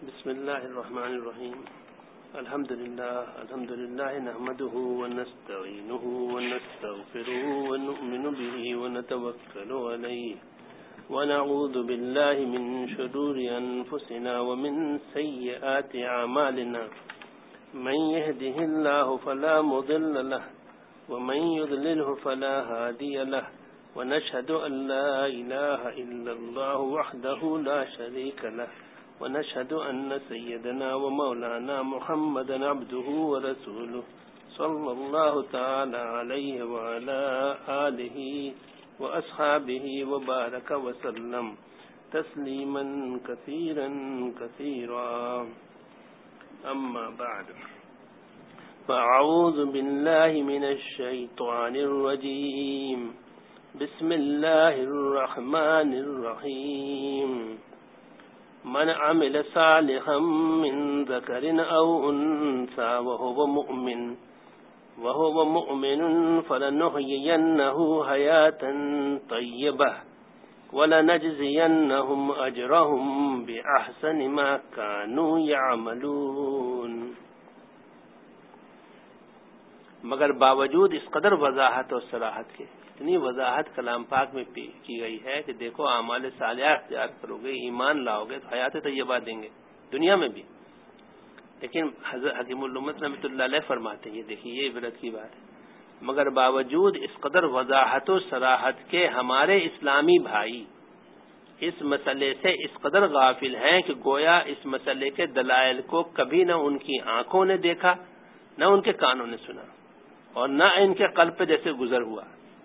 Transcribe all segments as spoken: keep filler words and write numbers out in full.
بسم الله الرحمن الرحيم. الحمد لله الحمد لله نحمده ونستعينه ونستغفره ونؤمن به ونتوكل عليه ونعوذ بالله من شرور أنفسنا ومن سيئات أعمالنا من يهده الله فلا مضل له ومن يضلله فلا هادي له ونشهد أن لا إله إلا الله وحده لا شريك له ونشهد أن سيدنا ومولانا محمدا عبده ورسوله صلى الله تعالى عليه وعلى آله وأصحابه وبارك وسلم تسليما كثيرا كثيرا. أما بعد فأعوذ بالله من الشيطان الرجيم. بسم الله الرحمن الرحيم. من عمل صالحا من ذكر أو أنثى وهو مؤمن وهو مؤمن فلنحيينه حياة طيبة ولنجزينهم أجرهم بأحسن ما كانوا يعملون. مگر باوجود اس قدر وضاحت اور صراحت کے، اتنی وضاحت کلام پاک میں کی گئی ہے کہ دیکھو اعمال صالحہ اختیار کرو گے، ایمان لاؤ گے تو حیات طیبہ دیں گے دنیا میں بھی. لیکن حضرت حکیم الامت رحمۃ اللہ علیہ فرماتے ہیں، یہ دیکھیے یہ عبرت کی بات ہے، مگر باوجود اس قدر وضاحت و صراحت کے ہمارے اسلامی بھائی اس مسئلے سے اس قدر غافل ہیں کہ گویا اس مسئلے کے دلائل کو کبھی نہ ان کی آنکھوں نے دیکھا نہ ان کے کانوں نے سنا اور نہ ان کے قلب پہ جیسے گزر ہوا.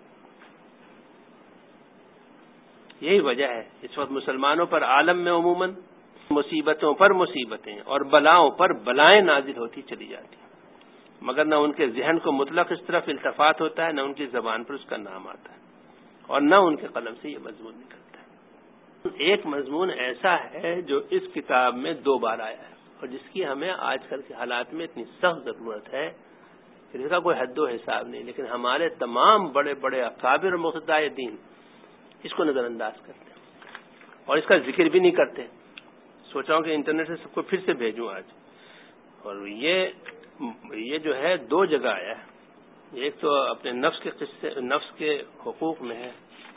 یہی وجہ ہے اس وقت مسلمانوں پر عالم میں عموماً مصیبتوں پر مصیبتیں اور بلاؤں پر بلائیں نازل ہوتی چلی جاتی ہیں، مگر نہ ان کے ذہن کو مطلق اس طرف التفات ہوتا ہے، نہ ان کی زبان پر اس کا نام آتا ہے اور نہ ان کے قلم سے یہ مضمون نکلتا ہے. ایک مضمون ایسا ہے جو اس کتاب میں دو بار آیا ہے اور جس کی ہمیں آج کل کے حالات میں اتنی سخت ضرورت ہے کہ اس کا کوئی حد و حساب نہیں، لیکن ہمارے تمام بڑے بڑے اکابر اور مقتدین اس کو نظر انداز کرتے ہیں اور اس کا ذکر بھی نہیں کرتے. سوچا ہوں کہ انٹرنیٹ سے سب کو پھر سے بھیجوں آج. اور یہ یہ جو ہے دو جگہ آیا ہے، ایک تو اپنے نفس کے قصے نفس کے حقوق میں ہے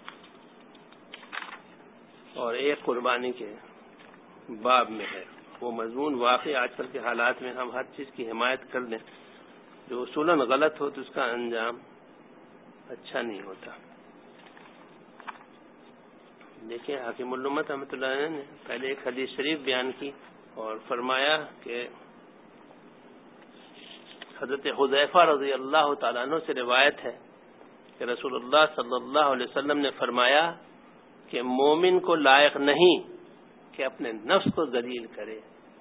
اور ایک قربانی کے باب میں ہے. وہ مضمون واقعی آج کل کے حالات میں ہم ہر چیز کی حمایت کر دیں، جو اصولاً غلط ہو تو اس کا انجام اچھا نہیں ہوتا. دیکھیں حکیم الامت رحمۃ اللہ علیہ نے پہلے ایک حدیث شریف بیان کی اور فرمایا کہ حضرت حذیفہ رضی اللہ تعالیٰ عنہ سے روایت ہے کہ رسول اللہ صلی اللہ علیہ وسلم نے فرمایا کہ مومن کو لائق نہیں کہ اپنے نفس کو ذلیل کرے.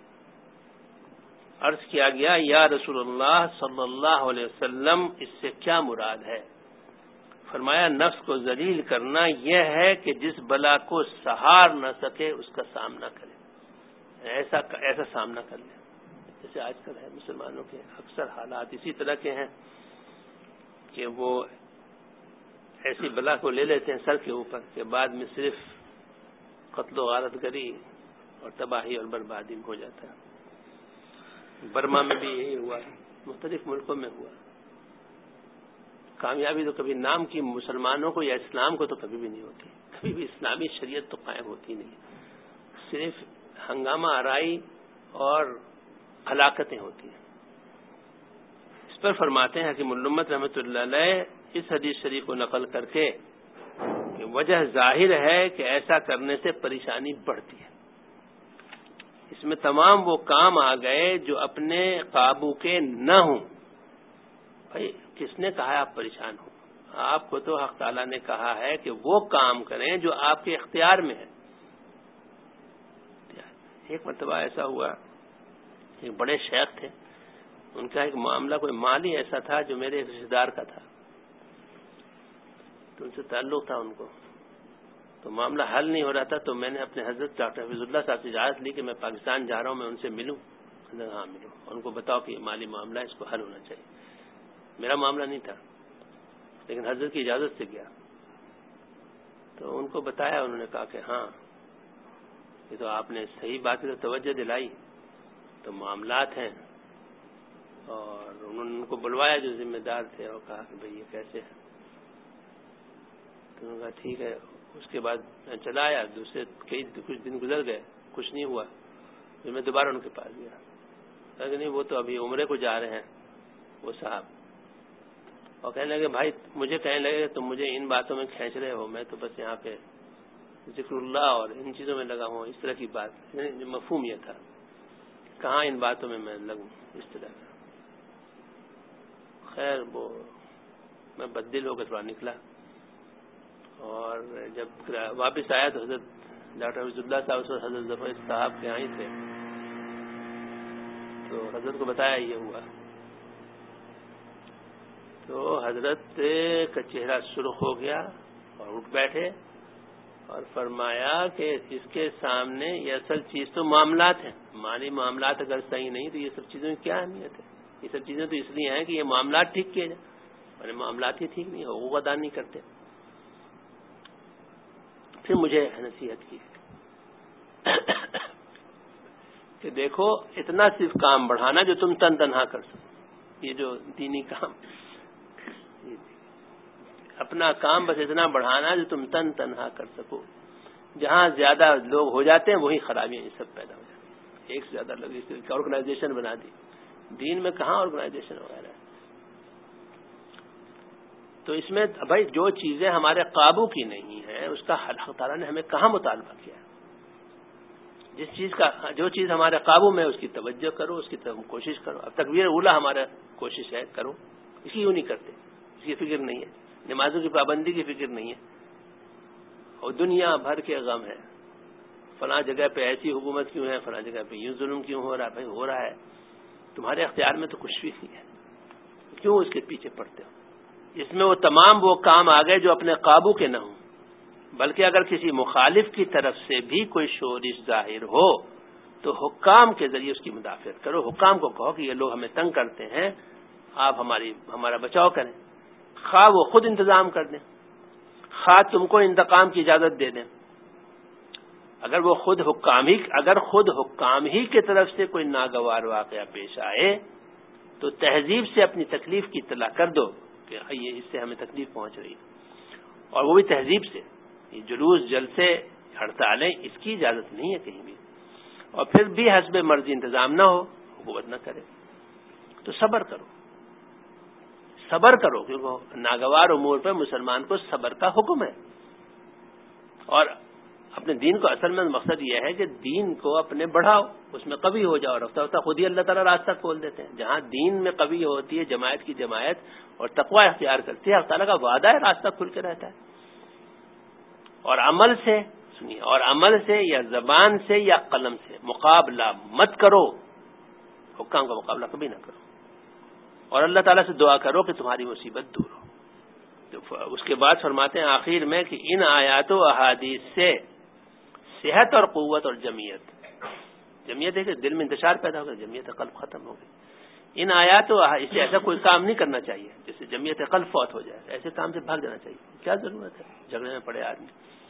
عرض کیا گیا یا رسول اللہ صلی اللہ علیہ وسلم اس سے کیا مراد ہے؟ فرمایا نفس کو ذلیل کرنا یہ ہے کہ جس بلا کو سہار نہ سکے اس کا سامنا کرے، ایسا ایسا سامنا کر لے. جیسے آج کل ہے مسلمانوں کے اکثر حالات اسی طرح کے ہیں کہ وہ ایسی بلا کو لے لیتے ہیں سر کے اوپر کہ بعد میں صرف قتل و غارت گری اور تباہی اور بربادی ہو جاتا ہے. برما میں بھی یہی ہوا، مختلف ملکوں میں ہوا. کامیابی تو کبھی نام کی مسلمانوں کو یا اسلام کو تو کبھی بھی نہیں ہوتی، کبھی بھی اسلامی شریعت تو قائم ہوتی نہیں، صرف ہنگامہ آرائی اور ہلاکتیں ہوتی ہیں. اس پر فرماتے ہیں کہ الامت رحمۃ اللہ علیہ اس حدیث شریف کو نقل کر کے کہ وجہ ظاہر ہے کہ ایسا کرنے سے پریشانی بڑھتی ہے. اس میں تمام وہ کام آ گئے جو اپنے قابو کے نہ ہوں. بھائی کس نے کہا ہے آپ پریشان ہوں؟ آپ کو تو حق تعالیٰ نے کہا ہے کہ وہ کام کریں جو آپ کے اختیار میں ہے. ایک مرتبہ ایسا ہوا، ایک بڑے شیخ تھے، ان کا ایک معاملہ کوئی مالی ایسا تھا جو میرے ایک رشتے دار کا تھا، تو ان سے تعلق تھا ان کو، تو معاملہ حل نہیں ہو رہا تھا. تو میں نے اپنے حضرت ڈاکٹر حفیظ اللہ صاحب سے اجازت لی کہ میں پاکستان جا رہا ہوں، میں ان سے ملوں. ہاں ملوں، اور ان کو بتاؤ کہ یہ مالی معاملہ ہے، اس کو حل ہونا چاہیے. میرا معاملہ نہیں تھا لیکن حضرت کی اجازت سے گیا. تو ان کو بتایا، انہوں نے کہا کہ ہاں یہ تو آپ نے صحیح بات کی تو توجہ دلائی، تو معاملات ہیں، اور انہوں نے ان کو بلوایا جو ذمہ دار تھے اور کہا کہ بھئی یہ کیسے ہے، تو انہوں نے کہا ٹھیک ہے. اس کے بعد میں چلا آیا، دوسرے کئی کچھ دن گزر گئے، کچھ نہیں ہوا. پھر میں دوبارہ ان کے پاس گیا، کہا کہ نہیں وہ تو ابھی عمرے کو جا رہے ہیں وہ صاحب، اور کہنے لگے بھائی مجھے کہنے لگے تم مجھے ان باتوں میں کھینچ رہے ہو، میں تو بس یہاں پہ ذکر اللہ اور ان چیزوں میں لگا ہوں. اس طرح کی بات، مفہوم یہ تھا، کہاں ان باتوں میں میں لگوں اس طرح کا. خیر وہ میں بددل ہو کر تھوڑا نکلا، اور جب واپس آیا تو حضرت ڈاکٹر حفیظ اللہ صاحب اور حضرت ظفر صاحب کے آئی تھے، تو حضرت کو بتایا یہ ہوا. تو حضرت کا چہرہ سرخ ہو گیا اور اٹھ بیٹھے اور فرمایا کہ اس کے سامنے یہ اصل چیز تو معاملات ہیں، مالی معاملات اگر صحیح نہیں تو یہ سب چیزوں کی کیا اہمیت ہے. یہ سب چیزیں تو اس لیے ہیں کہ یہ معاملات ٹھیک کیے جائیں، اور معاملات ہی ٹھیک نہیں، حقوق ادا نہیں کرتے. پھر مجھے نصیحت کی کہ دیکھو اتنا صرف کام بڑھانا جو تم تن تنہا کر سکو، یہ جو دینی کام، اپنا کام بس اتنا بڑھانا جو تم تن تنہا کر سکو. جہاں زیادہ لوگ ہو جاتے ہیں وہی خرابیاں یہ سب پیدا ہو جاتی ہیں. ایک سے زیادہ لوگ اس طرح آرگنائزیشن بنا دی، دین میں کہاں آرگنائزیشن وغیرہ ہے. تو اس میں بھائی جو چیزیں ہمارے قابو کی نہیں ہیں اس کا اللہ تعالیٰ نے ہمیں کہاں مطالبہ کیا ہے. جس چیز کا جو چیز ہمارے قابو میں اس کی توجہ کرو، اس کی کوشش کرو. اب تکبیر اولیٰ ہمارا کوشش ہے کرو، اس کی یوں نہیں کرتے، اس کی فکر نہیں ہے. نمازوں کی پابندی کی فکر نہیں ہے، اور دنیا بھر کے غم ہے. فلاں جگہ پہ ایسی حکومت کیوں ہے، فلاں جگہ پہ یوں ظلم کیوں ہو رہا ہے. بھائی ہو رہا ہے، تمہارے اختیار میں تو کچھ بھی نہیں ہے، کیوں اس کے پیچھے پڑتے ہو. اس میں وہ تمام وہ کام آ گئے جو اپنے قابو کے نہ ہوں، بلکہ اگر کسی مخالف کی طرف سے بھی کوئی شورش ظاہر ہو تو حکام کے ذریعے اس کی مدافعت کرو. حکام کو کہو کہ یہ لوگ ہمیں تنگ کرتے ہیں، آپ ہماری ہمارا بچاؤ کریں. خواہ وہ خود انتظام کر دیں، خواہ تم کو انتقام کی اجازت دے دیں. اگر وہ خود حکام ہی اگر خود حکام ہی کی طرف سے کوئی ناگوار واقعہ پیش آئے تو تہذیب سے اپنی تکلیف کی اطلاع کر دو کہ یہ اس سے ہمیں تکلیف پہنچ رہی ہے، اور وہ بھی تہذیب سے. یہ جلوس جلسے ہڑتالیں اس کی اجازت نہیں ہے کہیں بھی. اور پھر بھی حسب مرضی انتظام نہ ہو، حکومت نہ کرے تو صبر کرو، صبر کرو کیونکہ ناگوار امور پہ مسلمان کو صبر کا حکم ہے. اور اپنے دین کو اصل میں مقصد یہ ہے کہ دین کو اپنے بڑھاؤ، اس میں قوی ہو جاؤ، رفتہ رفتہ خود ہی اللہ تعالیٰ راستہ کھول دیتے ہیں. جہاں دین میں قوی ہوتی ہے جماعت کی جماعت اور تقوی اختیار کرتی ہے، اللہ تعالیٰ کا وعدہ ہے راستہ کھل کے رہتا ہے. اور عمل سے سنیے اور عمل سے یا زبان سے یا قلم سے مقابلہ مت کرو، حکام کا مقابلہ کبھی نہ کرو. اور اللہ تعالیٰ سے دعا کرو کہ تمہاری مصیبت دور ہو. تو اس کے بعد فرماتے ہیں آخر میں کہ ان آیات و احادیث سے صحت اور قوت اور جمعیت جمعیت ہے کہ دل میں انتشار پیدا ہو گیا، جمعیت قلب ختم ہو گئی. ان آیات و اس سے ایسا کوئی کام نہیں کرنا چاہیے جیسے جمعیت قلب فوت ہو جائے، ایسے کام سے بھاگ جانا چاہیے. کیا ضرورت ہے جھگڑے میں پڑے آدمی.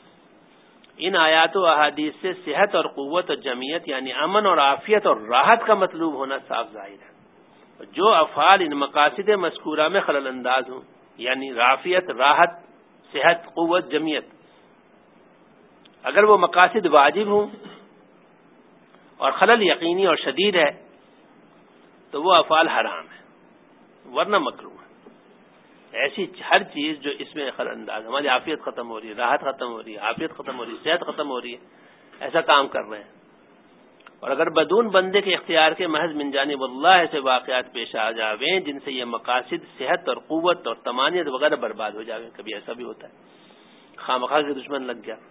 ان آیات و احادیث سے صحت اور قوت اور جمعیت یعنی امن اور عافیت اور راحت کا مطلوب ہونا صاف ظاہر ہے. جو افعال ان مقاصد مذکورہ میں خلل انداز ہوں یعنی عافیت، راحت، صحت، قوت، جمعیت، اگر وہ مقاصد واجب ہوں اور خلل یقینی اور شدید ہے تو وہ افعال حرام ہے ورنہ مکروہ ہے. ایسی ہر چیز جو اس میں خلل انداز، ہماری عافیت ختم ہو رہی ہے، راحت ختم ہو رہی ہے، عافیت ختم ہو رہی ہے، صحت ختم ہو رہی ہے، ایسا کام کر رہے ہیں، اور اگر بدون بندے کے اختیار کے محض من جانب اللہ ایسے واقعات پیش آ جاویں جن سے یہ مقاصد صحت اور قوت اور تمانیت وغیرہ برباد ہو جاویں. کبھی ایسا بھی ہوتا ہے خواہ کے دشمن لگ گیا،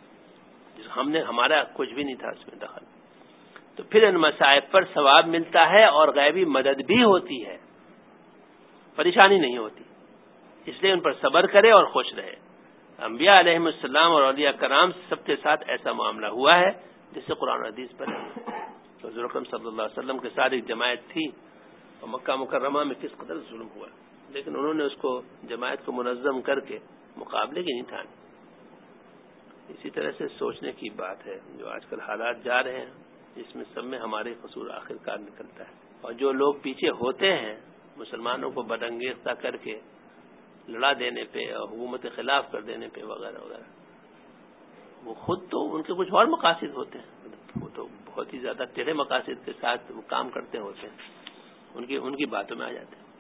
ہم نے ہمارا کچھ بھی نہیں تھا اس میں دخل، تو پھر ان مصائب پر ثواب ملتا ہے اور غیبی مدد بھی ہوتی ہے، پریشانی نہیں ہوتی. اس لیے ان پر صبر کرے اور خوش رہے. انبیاء علیہ السلام اور اولیاء کرام سب کے ساتھ ایسا معاملہ ہوا ہے جس سے قرآن حدیث پر ہے. حضور اکرم صلی اللہ علیہ وسلم کے ساتھ ایک جماعت تھی اور مکہ مکرمہ میں کس قدر ظلم ہوا، لیکن انہوں نے اس کو جماعت کو منظم کر کے مقابلے کی نہیں ٹھانی. اسی طرح سے سوچنے کی بات ہے جو آج کل حالات جا رہے ہیں جس میں سب میں ہمارے قصور آخر کار نکلتا ہے. اور جو لوگ پیچھے ہوتے ہیں مسلمانوں کو بدانگیختہ کر کے لڑا دینے پہ اور حکومت کے خلاف کر دینے پہ وغیرہ وغیرہ، وہ خود تو ان کے کچھ اور مقاصد ہوتے ہیں، وہ تو بہت ہی زیادہ ٹیڑھے مقاصد کے ساتھ وہ کام کرتے ہوتے ہیں، ان کی ان کی باتوں میں آ جاتے ہیں،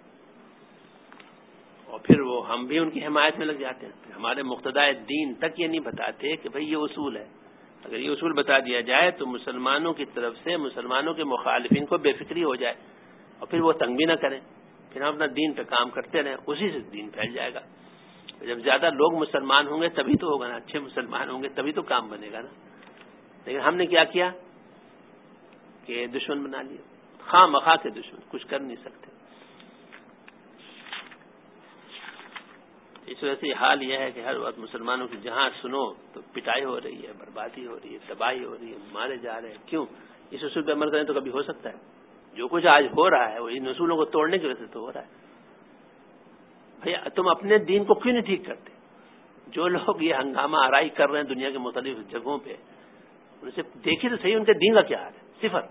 اور پھر وہ ہم بھی ان کی حمایت میں لگ جاتے ہیں. ہمارے مقتدائے دین تک یہ نہیں بتاتے کہ بھئی یہ اصول ہے. اگر یہ اصول بتا دیا جائے تو مسلمانوں کی طرف سے مسلمانوں کے مخالفین کو بے فکری ہو جائے اور پھر وہ تنگ بھی نہ کریں، پھر ہم اپنا دین پہ کام کرتے رہیں، اسی سے دین پھیل جائے گا. جب زیادہ لوگ مسلمان ہوں گے تبھی تو ہوگا نا، اچھے مسلمان ہوں گے تبھی تو کام بنے گا نا. لیکن ہم نے کیا کیا کہ دشمن بنا لیا، خواہ مخواہ کے دشمن، کچھ کر نہیں سکتے. اس وجہ سے حال یہ ہے کہ ہر وقت مسلمانوں کی جہاں سنو تو پٹائی ہو رہی ہے، بربادی ہو رہی ہے، تباہی ہو رہی ہے، مارے جا رہے ہیں. کیوں؟ اس اصول پہ عمل کریں تو کبھی ہو سکتا ہے. جو کچھ آج ہو رہا ہے وہ ان اصولوں کو توڑنے کی وجہ سے تو ہو رہا ہے. بھیا تم اپنے دین کو کیوں نہیں ٹھیک کرتے؟ جو لوگ یہ ہنگامہ آرائی کر رہے ہیں دنیا کے مختلف جگہوں پہ، ان سے دیکھیے تو صحیح ان کے دین کا کیا حال ہے. صفر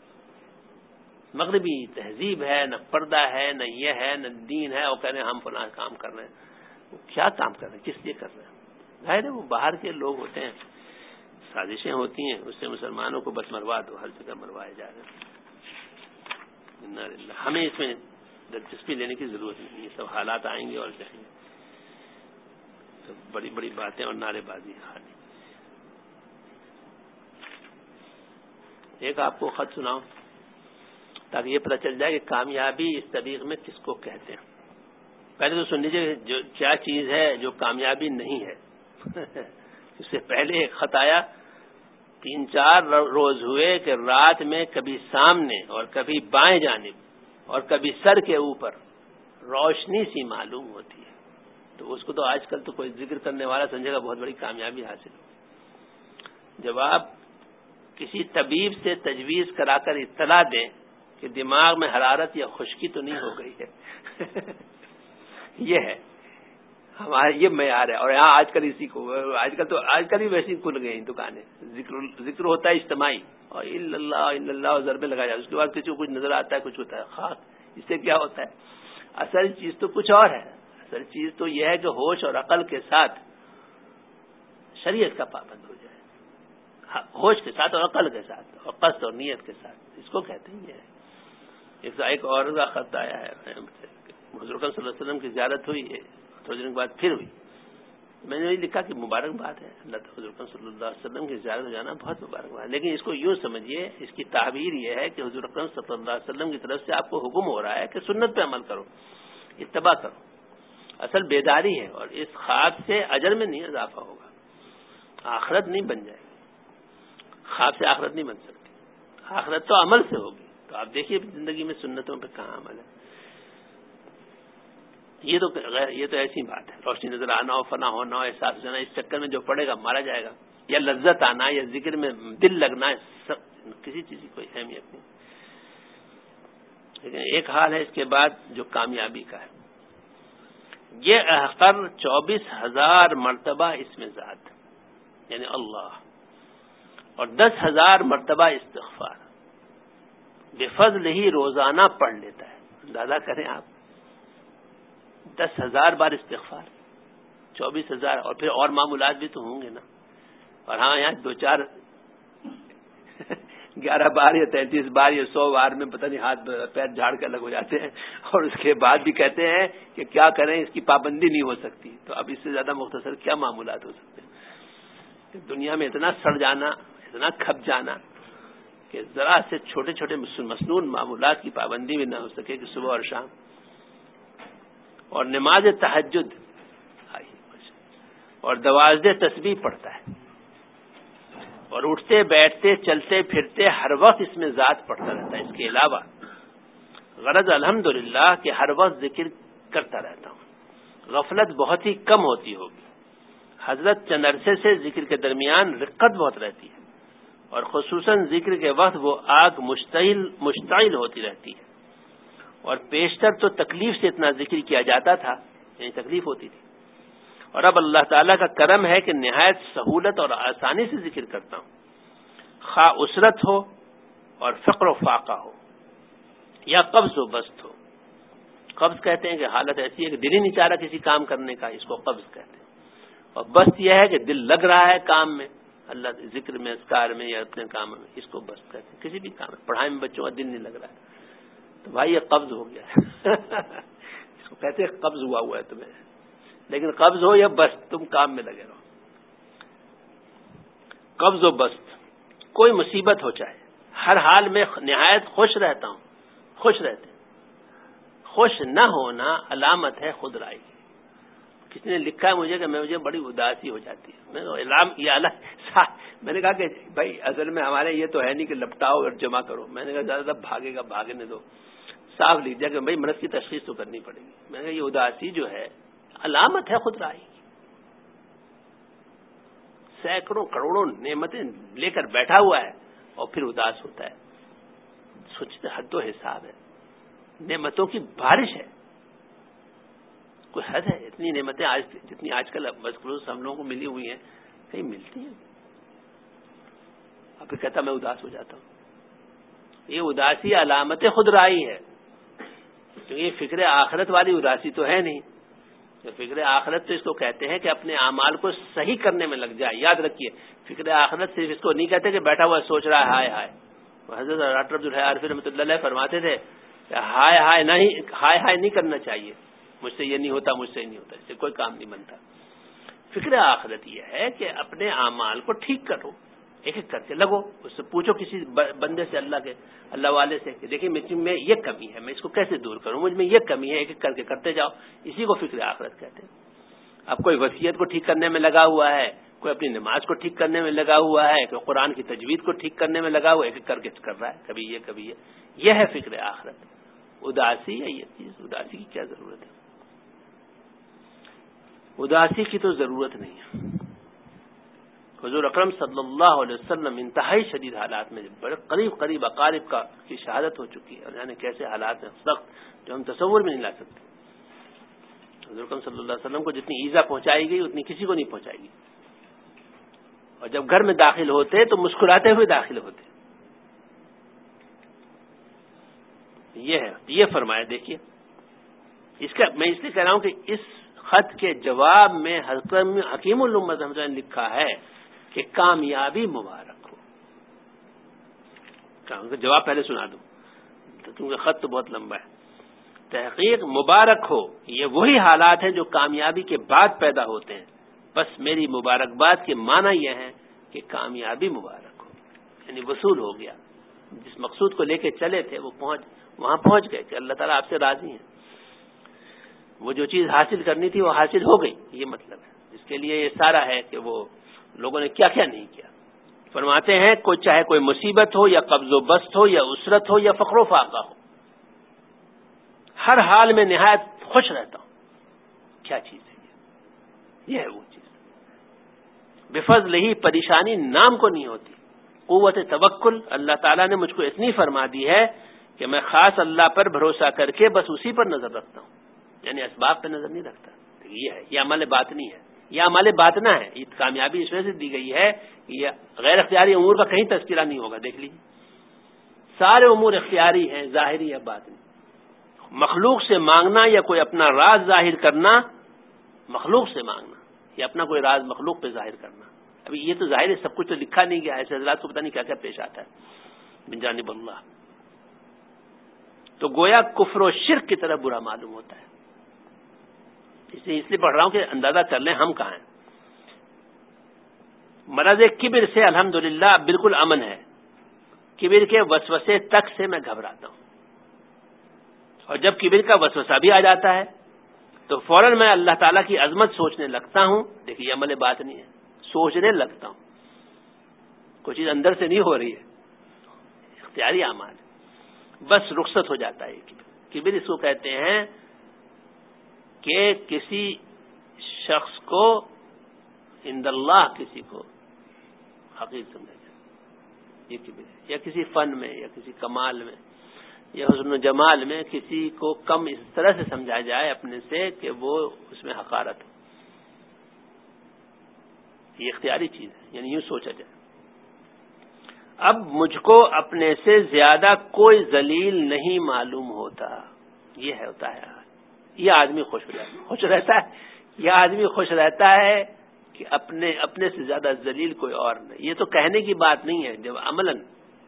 مغربی تہذیب ہے، نہ پردہ ہے، نہ یہ ہے، نہ دین ہے، اور کہہ رہے ہیں ہم فلاں کام کر رہے ہیں. وہ کیا کام کر رہے ہیں؟ کس لیے کر رہے ہیں؟ ظاہر ہے وہ باہر کے لوگ ہوتے ہیں، سازشیں ہوتی ہیں، اس سے مسلمانوں کو بس مروا دو، ہر جگہ مروائے جا رہے ہیں. ہمیں اس میں دلچسپی لینے کی ضرورت نہیں. یہ سب حالات آئیں گے اور جائیں گے، سب بڑی بڑی باتیں اور نعرے بازی خالی. ایک آپ کو خط سناؤں تاکہ یہ پتہ چل جائے کہ کامیابی اس طریق میں کس کو کہتے ہیں. پہلے تو سن لیجیے جو کیا چیز ہے جو کامیابی نہیں ہے. اس سے پہلے ایک خط آیا، تین چار روز ہوئے کہ رات میں کبھی سامنے اور کبھی بائیں جانب اور کبھی سر کے اوپر روشنی سی معلوم ہوتی ہے. تو اس کو تو آج کل تو کوئی ذکر کرنے والا سمجھے گا بہت بڑی کامیابی حاصل ہو. جب آپ کسی طبیب سے تجویز کرا کر اطلاع دیں کہ دماغ میں حرارت یا خشکی تو نہیں ہو گئی ہے، یہ ہے ہمارا یہ معیار ہے. اور یہاں آج کل اسی کو آج کل تو آج کل ہی ویسی کھل گئی ہیں دکانیں، ذکر ذکر ہوتا ہے اجتماعی اور الا اللہ الا اللہ ضربے لگایا جاتا ہے. اس کے بعد کسی کو کچھ نظر آتا ہے، کچھ ہوتا ہے خاک. اس سے کیا ہوتا ہے؟ اصل چیز تو کچھ اور ہے. اصل چیز تو یہ ہے کہ ہوش اور عقل کے ساتھ شریعت کا پابند ہو جائے، ہوش کے ساتھ اور عقل کے ساتھ اور قصد اور نیت کے ساتھ. اس کو کہتے ہیں. یہ ایک اور کا خط آیا ہے، حضور صلی اللہ علیہ وسلم کی زیارت ہوئی ہے، تھوڑے دن کے بعد پھر ہوئی. میں نے لکھا کہ مبارک بات ہے، اللہ حضور صلی اللہ علیہ وسلم کی زیارت ہو جانا بہت مبارک بات ہے. لیکن اس کو یوں سمجھیے، اس کی تعبیر یہ ہے کہ حضور اکرم صلی اللہ علیہ وسلم کی طرف سے آپ کو حکم ہو رہا ہے کہ سنت پہ عمل کرو، اتباع کرو. اصل بیداری ہے، اور اس خواب سے اجر میں نہیں اضافہ ہوگا، آخرت نہیں بن جائے گی. خواب سے آخرت نہیں بن سکتی، آخرت تو عمل سے ہوگی. تو آپ دیکھیے زندگی میں سنتوں پہ کہاں عمل ہے. یہ تو یہ تو ایسی بات ہے، روشنی نظر آنا ہو، فنا ہونا ہو، احساس ہو جانا، اس چکر میں جو پڑے گا مارا جائے گا. یا لذت آنا یا ذکر میں دل لگنا، سب کسی چیز کی کوئی اہمیت نہیں. لیکن ایک حال ہے اس کے بعد جو کامیابی کا ہے، یہ احقر چوبیس ہزار مرتبہ اس میں ذات یعنی اللہ، اور دس ہزار مرتبہ استغفار بفضل ہی روزانہ پڑھ لیتا ہے. اندازہ کریں آپ، دس ہزار بار استغفار، چوبیس ہزار، اور پھر اور معمولات بھی تو ہوں گے نا. اور ہاں یہاں دو چار گیارہ بار یا تینتیس بار یا سو بار میں پتہ نہیں ہاتھ پیر جھاڑ کے الگ ہو جاتے ہیں، اور اس کے بعد بھی کہتے ہیں کہ کیا کریں، اس کی پابندی نہیں ہو سکتی. تو اب اس سے زیادہ مختصر کیا معمولات ہو سکتے ہیں؟ دنیا میں اتنا سڑ جانا، اتنا کھپ جانا کہ ذرا سے چھوٹے چھوٹے مسنون معمولات کی پابندی بھی نہ ہو سکے کہ صبح اور شام. اور نماز تہجد اور دوازدہ تسبیح پڑھتا ہے، اور اٹھتے بیٹھتے چلتے پھرتے ہر وقت اس میں ذات پڑھتا رہتا ہے. اس کے علاوہ غرض الحمدللہ کہ ہر وقت ذکر کرتا رہتا ہوں. غفلت بہت ہی کم ہوتی ہوگی. حضرت چند عرصے سے ذکر کے درمیان رقت بہت رہتی ہے، اور خصوصاً ذکر کے وقت وہ آگ مشتعل مشتعل ہوتی رہتی ہے. اور پیشتر تو تکلیف سے اتنا ذکر کیا جاتا تھا، یعنی تکلیف ہوتی تھی. اور اب اللہ تعالیٰ کا کرم ہے کہ نہایت سہولت اور آسانی سے ذکر کرتا ہوں. خواہ اسرت ہو اور فقر و فاقہ ہو یا قبض و بست ہو. قبض کہتے ہیں کہ حالت ایسی ہے کہ دل ہی نہیں چاہ رہا کسی کام کرنے کا، اس کو قبض کہتے ہیں. اور بست یہ ہے کہ دل لگ رہا ہے کام میں، اللہ ذکر میں، اذکار میں یا اپنے کام میں، اس کو بست کہتے ہیں. کسی بھی کام میں، پڑھائی میں بچوں کا دل نہیں لگ رہا ہے تو بھائی یہ قبض ہو گیا ہے. اس کو کہتے ہیں قبض ہوا ہوا ہے تمہیں. لیکن قبض ہو یا بست، تم کام میں لگے رہو. قبض و بست، کوئی مصیبت ہو چاہے، ہر حال میں نہایت خوش رہتا ہوں. خوش رہتے ہیں. خوش نہ ہونا علامت ہے خود رائی کی. کسی نے لکھا ہے مجھے کہ میں مجھے بڑی اداسی ہو جاتی ہے. میں نے میں نے کہا کہ بھائی اصل میں ہمارے یہ تو ہے نہیں کہ لپٹاؤ اور جمع کرو. میں نے کہا زیادہ تر بھاگے گا بھاگنے دو. صاف لکھ دیا کہ بھائی مرض کی تشخیص تو کرنی پڑے گی. میں نے کہا یہ اداسی جو ہے علامت ہے خود رائی کی. سینکڑوں کروڑوں نعمتیں لے کر بیٹھا ہوا ہے اور پھر اداس ہوتا ہے. سوچتے حد و حساب ہے. نعمتوں کی بارش ہے، کوئی حد ہے. اتنی نعمتیں آج جتنی آج کل بخصوص ہم لوگوں کو ملی ہوئی ہیں کہیں ملتی ہیں. اب پھر کہتا میں اداس ہو جاتا ہوں. یہ اداسی علامت خود رائی ہے، کیونکہ یہ فکر آخرت والی اداسی تو ہے نہیں. فکر آخرت تو اس کو کہتے ہیں کہ اپنے اعمال کو صحیح کرنے میں لگ جائے. یاد رکھیے فکر آخرت صرف اس کو نہیں کہتے کہ بیٹھا ہوا سوچ رہا ہے ہائے ہائے. حضرت ڈاکٹر عبدالحی عارفی رحمۃ اللہ علیہ فرماتے تھے کہ ہائے ہائے نہیں ہائے ہائے نہیں کرنا چاہیے. مجھ سے یہ نہیں ہوتا، مجھ سے یہ نہیں ہوتا، اس سے کوئی کام نہیں بنتا. فکر آخرت یہ ہے کہ اپنے اعمال کو ٹھیک کرو، ایک ایک کر کے لگو. اس سے پوچھو کسی بندے سے، اللہ کے اللہ والے سے کہ دیکھیں مجھ میں یہ کمی ہے، میں اس کو کیسے دور کروں، مجھ میں یہ کمی ہے. ایک ایک کر کے کرتے جاؤ. اسی کو فکر آخرت کہتے ہیں. اب کوئی وصیت کو ٹھیک کرنے میں لگا ہوا ہے، کوئی اپنی نماز کو ٹھیک کرنے میں لگا ہوا ہے، کوئی قرآن کی تجوید کو ٹھیک کرنے میں لگا ہوا ہے، ایک ایک کر کے کر رہا ہے. کبھی یہ کبھی یہ یہ ہے فکر آخرت. اداسی ہے یہ چیز. اداسی کی کیا ضرورت ہے؟ اداسی کی تو ضرورت نہیں ہے. حضور اکرم صلی اللہ علیہ وسلم انتہائی شدید حالات میں بڑے قریب قریب اقارب کا کی شہادت ہو چکی ہے، اور یعنی کیسے حالات ہیں سخت جو ہم تصور میں نہیں لا سکتے. حضور اکرم صلی اللہ علیہ وسلم کو جتنی ایذا پہنچائی گئی اتنی کسی کو نہیں پہنچائی گئی. اور جب گھر میں داخل ہوتے تو مسکراتے ہوئے داخل ہوتے. یہ ہے یہ فرمایا. دیکھیے اس کا میں اس لیے کہہ رہا ہوں کہ اس خط کے جواب میں حکیم الامت نے لکھا ہے کہ کامیابی مبارک ہو. جواب پہلے سنا دوں کیونکہ خط تو بہت لمبا ہے. تحقیق مبارک ہو، یہ وہی حالات ہیں جو کامیابی کے بعد پیدا ہوتے ہیں. بس میری مبارکباد کے معنی یہ ہے کہ کامیابی مبارک ہو، یعنی وصول ہو گیا. جس مقصود کو لے کے چلے تھے وہ پہنچ وہاں پہنچ گئے کہ اللہ تعالیٰ آپ سے راضی ہیں. وہ جو چیز حاصل کرنی تھی وہ حاصل ہو گئی. یہ مطلب ہے. اس کے لیے یہ سارا ہے کہ وہ لوگوں نے کیا کیا نہیں کیا. فرماتے ہیں کوئی چاہے کوئی مصیبت ہو یا قبض و بست ہو یا اسرت ہو یا فقر و فاقہ ہو، ہر حال میں نہایت خوش رہتا ہوں. کیا چیز ہے یہ؟ یہ ہے وہ چیز. بفضل ہی پریشانی نام کو نہیں ہوتی. قوت توکل اللہ تعالیٰ نے مجھ کو اتنی فرما دی ہے کہ میں خاص اللہ پر بھروسہ کر کے بس اسی پر نظر رکھتا ہوں، یعنی اسباب پہ نظر نہیں رکھتا. یہ ہے، یہ عمل باطنی ہے، یہ عمل باطنا ہے. یہ کامیابی اس وجہ سے دی گئی ہے کہ یہ غیر اختیاری امور کا کہیں تذکرہ نہیں ہوگا. دیکھ لیجیے سارے امور اختیاری ہیں، ظاہری یا باطنی. مخلوق سے مانگنا یا کوئی اپنا راز ظاہر کرنا، مخلوق سے مانگنا یا اپنا کوئی راز مخلوق پہ ظاہر کرنا. ابھی یہ تو ظاہر ہے سب کچھ تو لکھا نہیں گیا. ایسے حضرات کو پتہ نہیں کیا کیا پیش آتا ہے من جانب اللہ. تو گویا کفر و شرک کی طرح برا معلوم ہوتا ہے. اس لیے اس لیے پڑھ رہا ہوں کہ اندازہ کر لیں ہم کہاں ہیں. مرض کبر سے الحمدللہ بالکل امن ہے. کبر کے وسوسے تک سے میں گھبراتا ہوں، اور جب کبر کا وسوسہ بھی آ جاتا ہے تو فوراً میں اللہ تعالیٰ کی عظمت سوچنے لگتا ہوں. دیکھیے یہ عمل بات نہیں ہے، سوچنے لگتا ہوں. کوئی چیز اندر سے نہیں ہو رہی ہے، اختیاری اعمال. بس رخصت ہو جاتا ہے کبر. کبر اس کو کہتے ہیں کہ کسی شخص کو عند اللہ کسی کو حقیر سمجھا جائے، یہ کبر ہے. یا کسی فن میں یا کسی کمال میں یا حسن و جمال میں کسی کو کم اس طرح سے سمجھا جائے اپنے سے کہ وہ اس میں حقارت ہو. یہ اختیاری چیز ہے، یعنی یوں سوچا جائے. اب مجھ کو اپنے سے زیادہ کوئی ذلیل نہیں معلوم ہوتا. یہ ہے ہوتا ہے یہ آدمی خوش رہتا ہے خوش رہتا ہے یہ آدمی خوش رہتا ہے کہ اپنے اپنے سے زیادہ ذلیل کوئی اور نہیں. یہ تو کہنے کی بات نہیں ہے. جب عملاً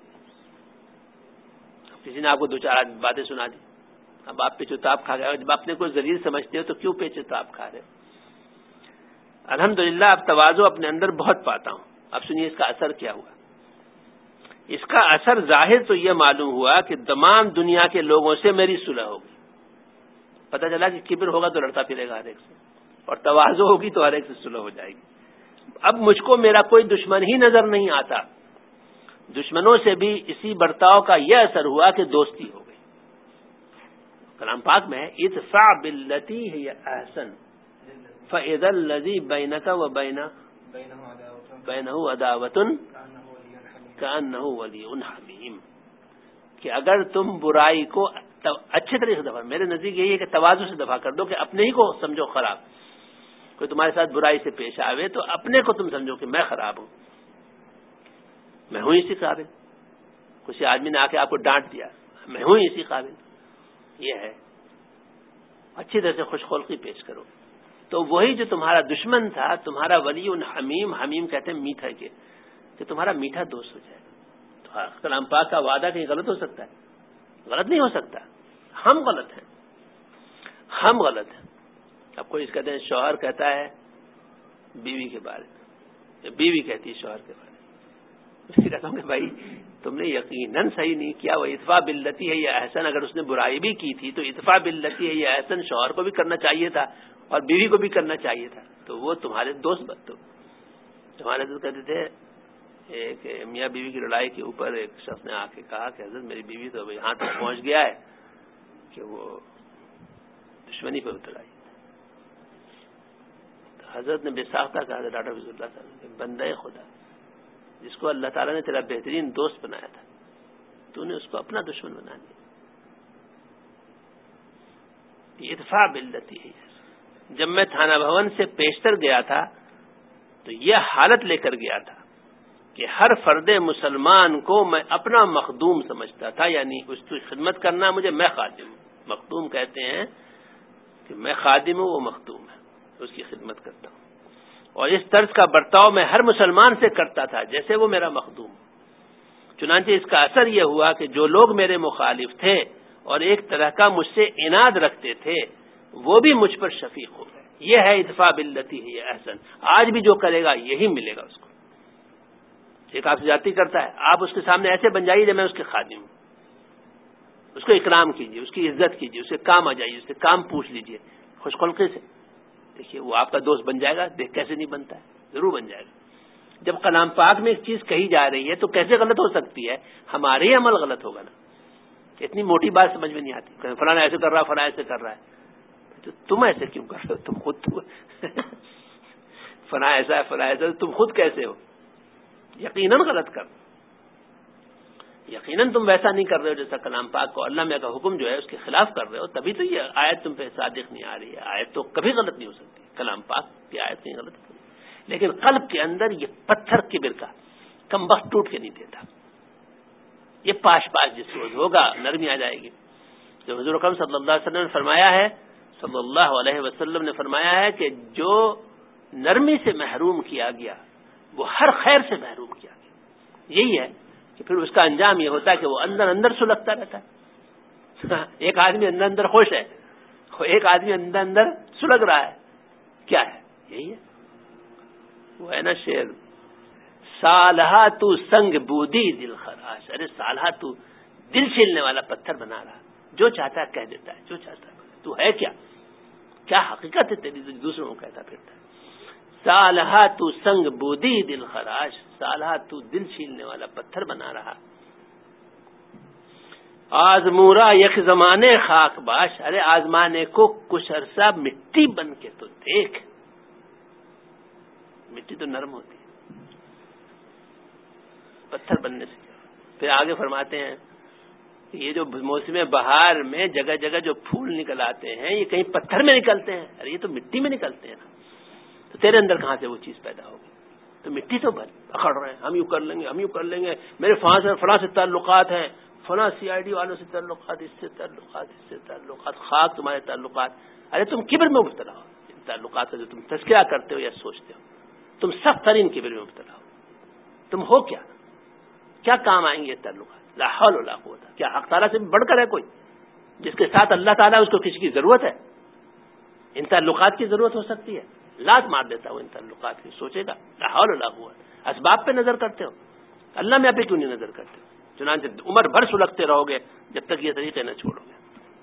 کسی نے آپ کو دو چار باتیں سنا دی, اب آپ پہ چتاب کھا گئے, جب اپنے کو ذلیل سمجھتے ہو تو کیوں پہ چتاب کھا رہے ہو؟ الحمدللہ اب تواضع اپنے اندر بہت پاتا ہوں. اب سنیے اس کا اثر کیا ہوا. اس کا اثر ظاہر تو یہ معلوم ہوا کہ تمام دنیا کے لوگوں سے میری صلح ہوگی. پتہ چلا کہ کبر ہوگا تو لڑتا پھرے گا ہر ایک سے, اور تواضع ہوگی تو ہر ایک سے صلح ہو جائے گی. اب مجھ کو میرا کوئی دشمن ہی نظر نہیں آتا. دشمنوں سے بھی اسی برتاؤ کا یہ اثر ہوا کہ دوستی ہو گئی. کلام پاک میں ادفع باللتی ہی احسن فاذا الذی بینک و بین بینہ عداوۃ کأنہ ولی حمیم, کہ اگر تم برائی کو اچھے طریقے سے دفع, میرے نزدیک یہی ہے کہ تواضع سے دفع کر دو, کہ اپنے ہی کو سمجھو خراب. کوئی تمہارے ساتھ برائی سے پیش آوے تو اپنے کو تم سمجھو کہ میں خراب ہوں, میں ہوں اسی قابل. کسی آدمی نے آ کے آپ کو ڈانٹ دیا, میں ہوں اسی قابل. یہ ہے اچھی طرح سے خوش خلقی پیش کرو, تو وہی جو تمہارا دشمن تھا تمہارا ولی حمیم, حمیم کہتے ہیں میٹھا کے, کہ تمہارا میٹھا دوست ہو جائے گا. تو کلام پاک کا وعدہ کہیں غلط ہو سکتا ہے؟ غلط نہیں ہو سکتا. ہم غلط ہیں, ہم غلط ہیں. اب کوئی اس کہتے ہیں شوہر کہتا ہے بیوی کے بارے میں, بیوی کہتی ہے شوہر کے بارے میں, کہتا ہوں کہ بھائی تم نے یقیناً صحیح نہیں کیا. وہ ادفع باللتی ہے یا احسن, اگر اس نے برائی بھی کی تھی تو ادفع باللتی ہے یا احسن شوہر کو بھی کرنا چاہیے تھا اور بیوی کو بھی کرنا چاہیے تھا. تو وہ تمہارے دوست بد تو تمہارے دوست کہتے تھے. ایک میاں بیوی کی لڑائی کے اوپر ایک شخص نے آ کے کہا کہ حضرت میری بیوی تو یہاں تک پہنچ گیا ہے کہ وہ دشمنی پہ اتر آئی. حضرت نے بے ساختہ کہا تھا ڈاکٹر فضل اللہ صاحب, بندہ خدا جس کو اللہ تعالیٰ نے تیرا بہترین دوست بنایا تھا تو نے اس کو اپنا دشمن بنا دیا. ادفع باللتی ہے. جب میں تھانہ بھون سے پیشتر گیا تھا تو یہ حالت لے کر گیا تھا کہ ہر فرد مسلمان کو میں اپنا مخدوم سمجھتا تھا, یعنی اس کی خدمت کرنا مجھے, میں خادم ہوں. مخدوم کہتے ہیں کہ میں خادم ہوں, وہ مخدوم ہے, اس کی خدمت کرتا ہوں. اور اس طرز کا برتاؤ میں ہر مسلمان سے کرتا تھا جیسے وہ میرا مخدوم. چنانچہ اس کا اثر یہ ہوا کہ جو لوگ میرے مخالف تھے اور ایک طرح کا مجھ سے عناد رکھتے تھے وہ بھی مجھ پر شفیق ہو گئے. یہ ہے ادفع باللتی ہی احسن. آج بھی جو کرے گا یہی ملے گا اس کو. ایک آپ سے زیادتی کرتا ہے, آپ اس کے سامنے ایسے بن جائیے جب میں اس کے خادم ہوں. اس کو اکرام کیجیے, اس کی عزت کیجیے, اس سے کام آ جائیے, اس سے کام پوچھ لیجیے خوش خلقی سے. دیکھیے وہ آپ کا دوست بن جائے گا. دیکھ کیسے نہیں بنتا ہے, ضرور بن جائے گا. جب کلام پاک میں ایک چیز کہی جا رہی ہے تو کیسے غلط ہو سکتی ہے؟ ہمارے ہی عمل غلط ہوگا نا. اتنی موٹی بات سمجھ میں نہیں آتی. فلانا ایسے کر رہا ہے, فلانا ایسے کر رہا ہے, تو تم ایسے کیوں کر رہے ہو؟ تم خود فلانا ایسا ہے, فلانا ایسا ہے, تم خود کیسے ہو؟ یقیناً غلط کر, یقیناً تم ویسا نہیں کر رہے ہو جیسا کلام پاک کو اللہ میں کا حکم جو ہے اس کے خلاف کر رہے ہو. تبھی تو یہ آیت تم پہ صادق نہیں آ رہی ہے. آیت تو کبھی غلط نہیں ہو سکتی, کلام پاک کی آیت نہیں غلط ہوتی, لیکن قلب کے اندر یہ پتھر کبر کا کم وقت ٹوٹ کے نہیں دیتا. یہ پاش پاش جس روز ہوگا نرمی آ جائے گی. جو حضور اکرم صلی اللہ علیہ وسلم نے فرمایا ہے صلی اللہ علیہ وسلم نے فرمایا ہے کہ جو نرمی سے محروم کیا گیا وہ ہر خیر سے محروم کیا گیا. یہی ہے کہ پھر اس کا انجام یہ ہوتا ہے کہ وہ اندر اندر سلگتا رہتا ہے. ایک آدمی اندر اندر خوش ہے, ایک آدمی اندر اندر سلگ رہا ہے. کیا ہے؟ یہی ہے. وہ ہے نا شعر, سالہا تو سنگ بودی دل خراش. ارے سالہا تو دل چھیلنے والا پتھر بنا رہا, جو چاہتا ہے کہہ دیتا ہے, جو چاہتا ہے. تو ہے کیا کیا حقیقت ہے تیری دوسروں کو کہتا پھرتا ہے. سالہا تو سنگ بودی دل خراش, سالہا تو دل چھیلنے والا پتھر بنا رہا. آزمورا یک زمانے خاک باش. ارے آزمانے کو کچھ عرصہ مٹی بن کے تو دیکھ. مٹی تو نرم ہوتی ہے, پتھر بننے سے. پھر آگے فرماتے ہیں یہ جو موسم بہار میں جگہ جگہ جو پھول نکل آتے ہیں یہ کہیں پتھر میں نکلتے ہیں. ارے یہ تو مٹی میں نکلتے ہیں نا, تو تیرے اندر کہاں سے وہ چیز پیدا ہوگی؟ تو مٹی تو پکڑ رہے ہیں، ہم یوں کر لیں گے، ہم یوں کر لیں گے، میرے فلاں سے فلاں سے تعلقات ہیں، فلاں سی آئی ڈی والوں سے تعلقات، اس سے تعلقات، اس سے تعلقات، خاک تمہارے تعلقات. ارے تم کبر میں مبتلا ہو. ان تعلقات کا جو تم تذکرہ کرتے ہو یا سوچتے ہو، تم سخت ترین کبر میں مبتلا ہو. تم ہو کیا؟ کیا کام آئیں گے یہ تعلقات؟ لا حول ولا قوت. کیا حق تعالیٰ سے بڑھ کر ہے کوئی جس کے ساتھ اللہ تعالیٰ اس کو کسی کی ضرورت ہے؟ ان تعلقات کی ضرورت ہو سکتی ہے. لات مار دیتا ہوں ان تعلقات کی. سوچے گا لا حول ولا قوت. اسباب پہ نظر کرتے ہو، اللہ میں پہ کیوں نہیں نظر کرتے ہو؟ چنانچہ عمر بھر سلگتے رہو گے جب تک یہ طریقے نہ چھوڑو گے.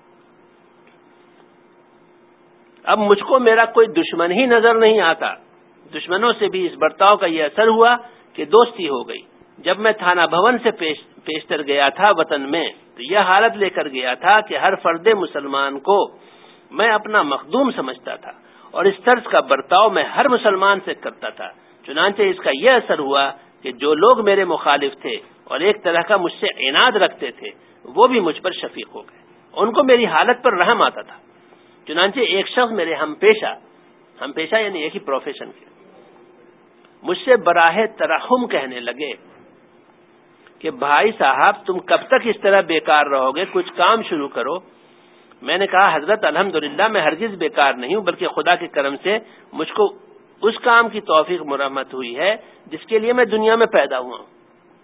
اب مجھ کو میرا کوئی دشمن ہی نظر نہیں آتا. دشمنوں سے بھی اس برتاؤ کا یہ اثر ہوا کہ دوستی ہو گئی. جب میں تھانہ بھون سے پیش پیشتر گیا تھا وطن میں، تو یہ حالت لے کر گیا تھا کہ ہر فرد مسلمان کو میں اپنا مخدوم سمجھتا تھا، اور اس طرز کا برتاؤ میں ہر مسلمان سے کرتا تھا. چنانچہ اس کا یہ اثر ہوا کہ جو لوگ میرے مخالف تھے اور ایک طرح کا مجھ سے عناد رکھتے تھے، وہ بھی مجھ پر شفیق ہو گئے. ان کو میری حالت پر رحم آتا تھا. چنانچہ ایک شخص میرے ہم پیشہ ہم پیشہ یعنی ایک ہی پروفیشن کے مجھ سے براہ ترحم کہنے لگے کہ بھائی صاحب تم کب تک اس طرح بیکار رہو گے، کچھ کام شروع کرو. میں نے کہا حضرت الحمدللہ میں ہرگز بیکار نہیں ہوں، بلکہ خدا کے کرم سے مجھ کو اس کام کی توفیق مرحمت ہوئی ہے جس کے لیے میں دنیا میں پیدا ہوا ہوں.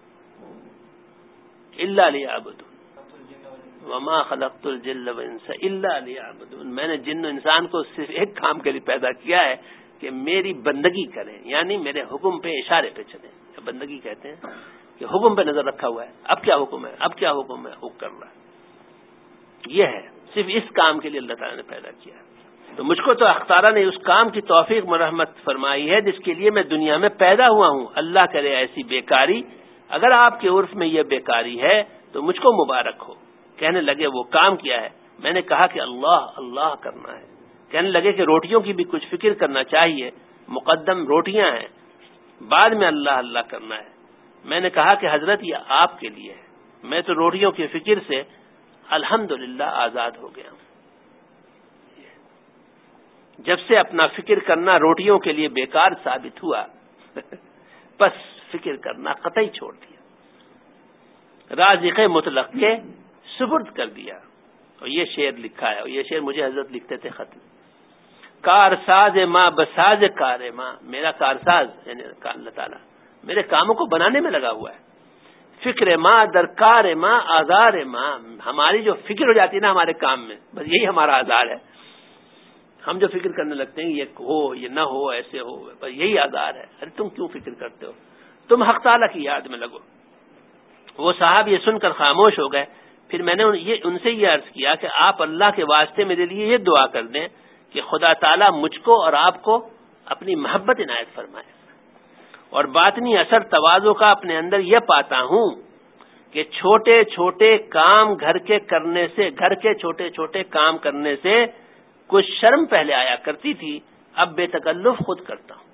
الا لیعبدون وما خلقت الجن والانس الا لیعبدون. میں نے جن و انسان کو صرف ایک کام کے لیے پیدا کیا ہے کہ میری بندگی کریں، یعنی میرے حکم پہ اشارے پہ چلیں. بندگی کہتے ہیں کہ حکم پہ نظر رکھا ہوا ہے. اب کیا حکم ہے، اب کیا حکم ہے، حکم کر رہا ہے. یہ ہے صرف اس کام کے لیے اللہ تعالیٰ نے پیدا کیا. تو مجھ کو تو اللہ تعالیٰ نے اس کام کی توفیق مرحمت فرمائی ہے جس کے لیے میں دنیا میں پیدا ہوا ہوں. اللہ کرے ایسی بیکاری، اگر آپ کے عرف میں یہ بیکاری ہے تو مجھ کو مبارک ہو. کہنے لگے وہ کام کیا ہے؟ میں نے کہا کہ اللہ اللہ کرنا ہے. کہنے لگے کہ روٹیوں کی بھی کچھ فکر کرنا چاہیے، مقدم روٹیاں ہیں، بعد میں اللہ اللہ کرنا ہے. میں نے کہا کہ حضرت یہ آپ کے لیے ہے، میں تو روٹیوں کی فکر سے الحمدللہ آزاد ہو گیا ہوں. جب سے اپنا فکر کرنا روٹیوں کے لیے بیکار ثابت ہوا بس فکر کرنا قطعی چھوڑ دیا، رازق مطلق کے سپرد کر دیا. اور یہ شعر لکھا ہے، اور یہ شعر مجھے حضرت لکھتے تھے خط میں. کارساز ماں بساز کار ماں، میرا کارساز یعنی اللہ تعالیٰ میرے کاموں کو بنانے میں لگا ہوا ہے. فکر ماں درکار ماں آزار ماں، ہماری جو فکر ہو جاتی ہے نا ہمارے کام میں، بس یہی ہمارا آزار ہے. ہم جو فکر کرنے لگتے ہیں یہ ہو یہ نہ ہو ایسے ہو، بس یہی آزار ہے. ارے تم کیوں فکر کرتے ہو؟ تم حق تعالیٰ کی یاد میں لگو. وہ صاحب یہ سن کر خاموش ہو گئے. پھر میں نے ان سے یہ عرض کیا کہ آپ اللہ کے واسطے میرے لیے یہ دعا کر دیں کہ خدا تعالیٰ مجھ کو اور آپ کو اپنی محبت عنایت فرمائے. اور باطنی اثر تواضع کا اپنے اندر یہ پاتا ہوں کہ چھوٹے چھوٹے کام گھر کے کرنے سے گھر کے چھوٹے چھوٹے کام کرنے سے کچھ شرم پہلے آیا کرتی تھی، اب بے تکلف خود کرتا ہوں.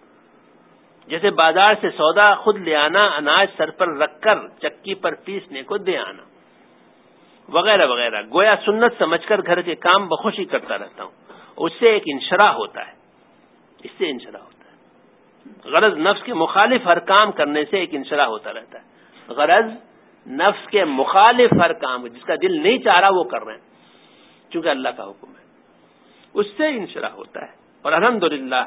جیسے بازار سے سودا خود لے آنا، اناج سر پر رکھ کر چکی پر پیسنے کو دے آنا وغیرہ وغیرہ. گویا سنت سمجھ کر گھر کے کام بخوشی کرتا رہتا ہوں. اس سے ایک انشراح ہوتا ہے اس سے انشراح ہوتا ہے غرض نفس کے مخالف ہر کام کرنے سے ایک انشراح ہوتا رہتا ہے. غرض نفس کے مخالف ہر کام جس کا دل نہیں چاہ رہا وہ کر رہے ہیں چونکہ اللہ کا حکم ہے، اس سے انشراح ہوتا ہے. اور الحمدللہ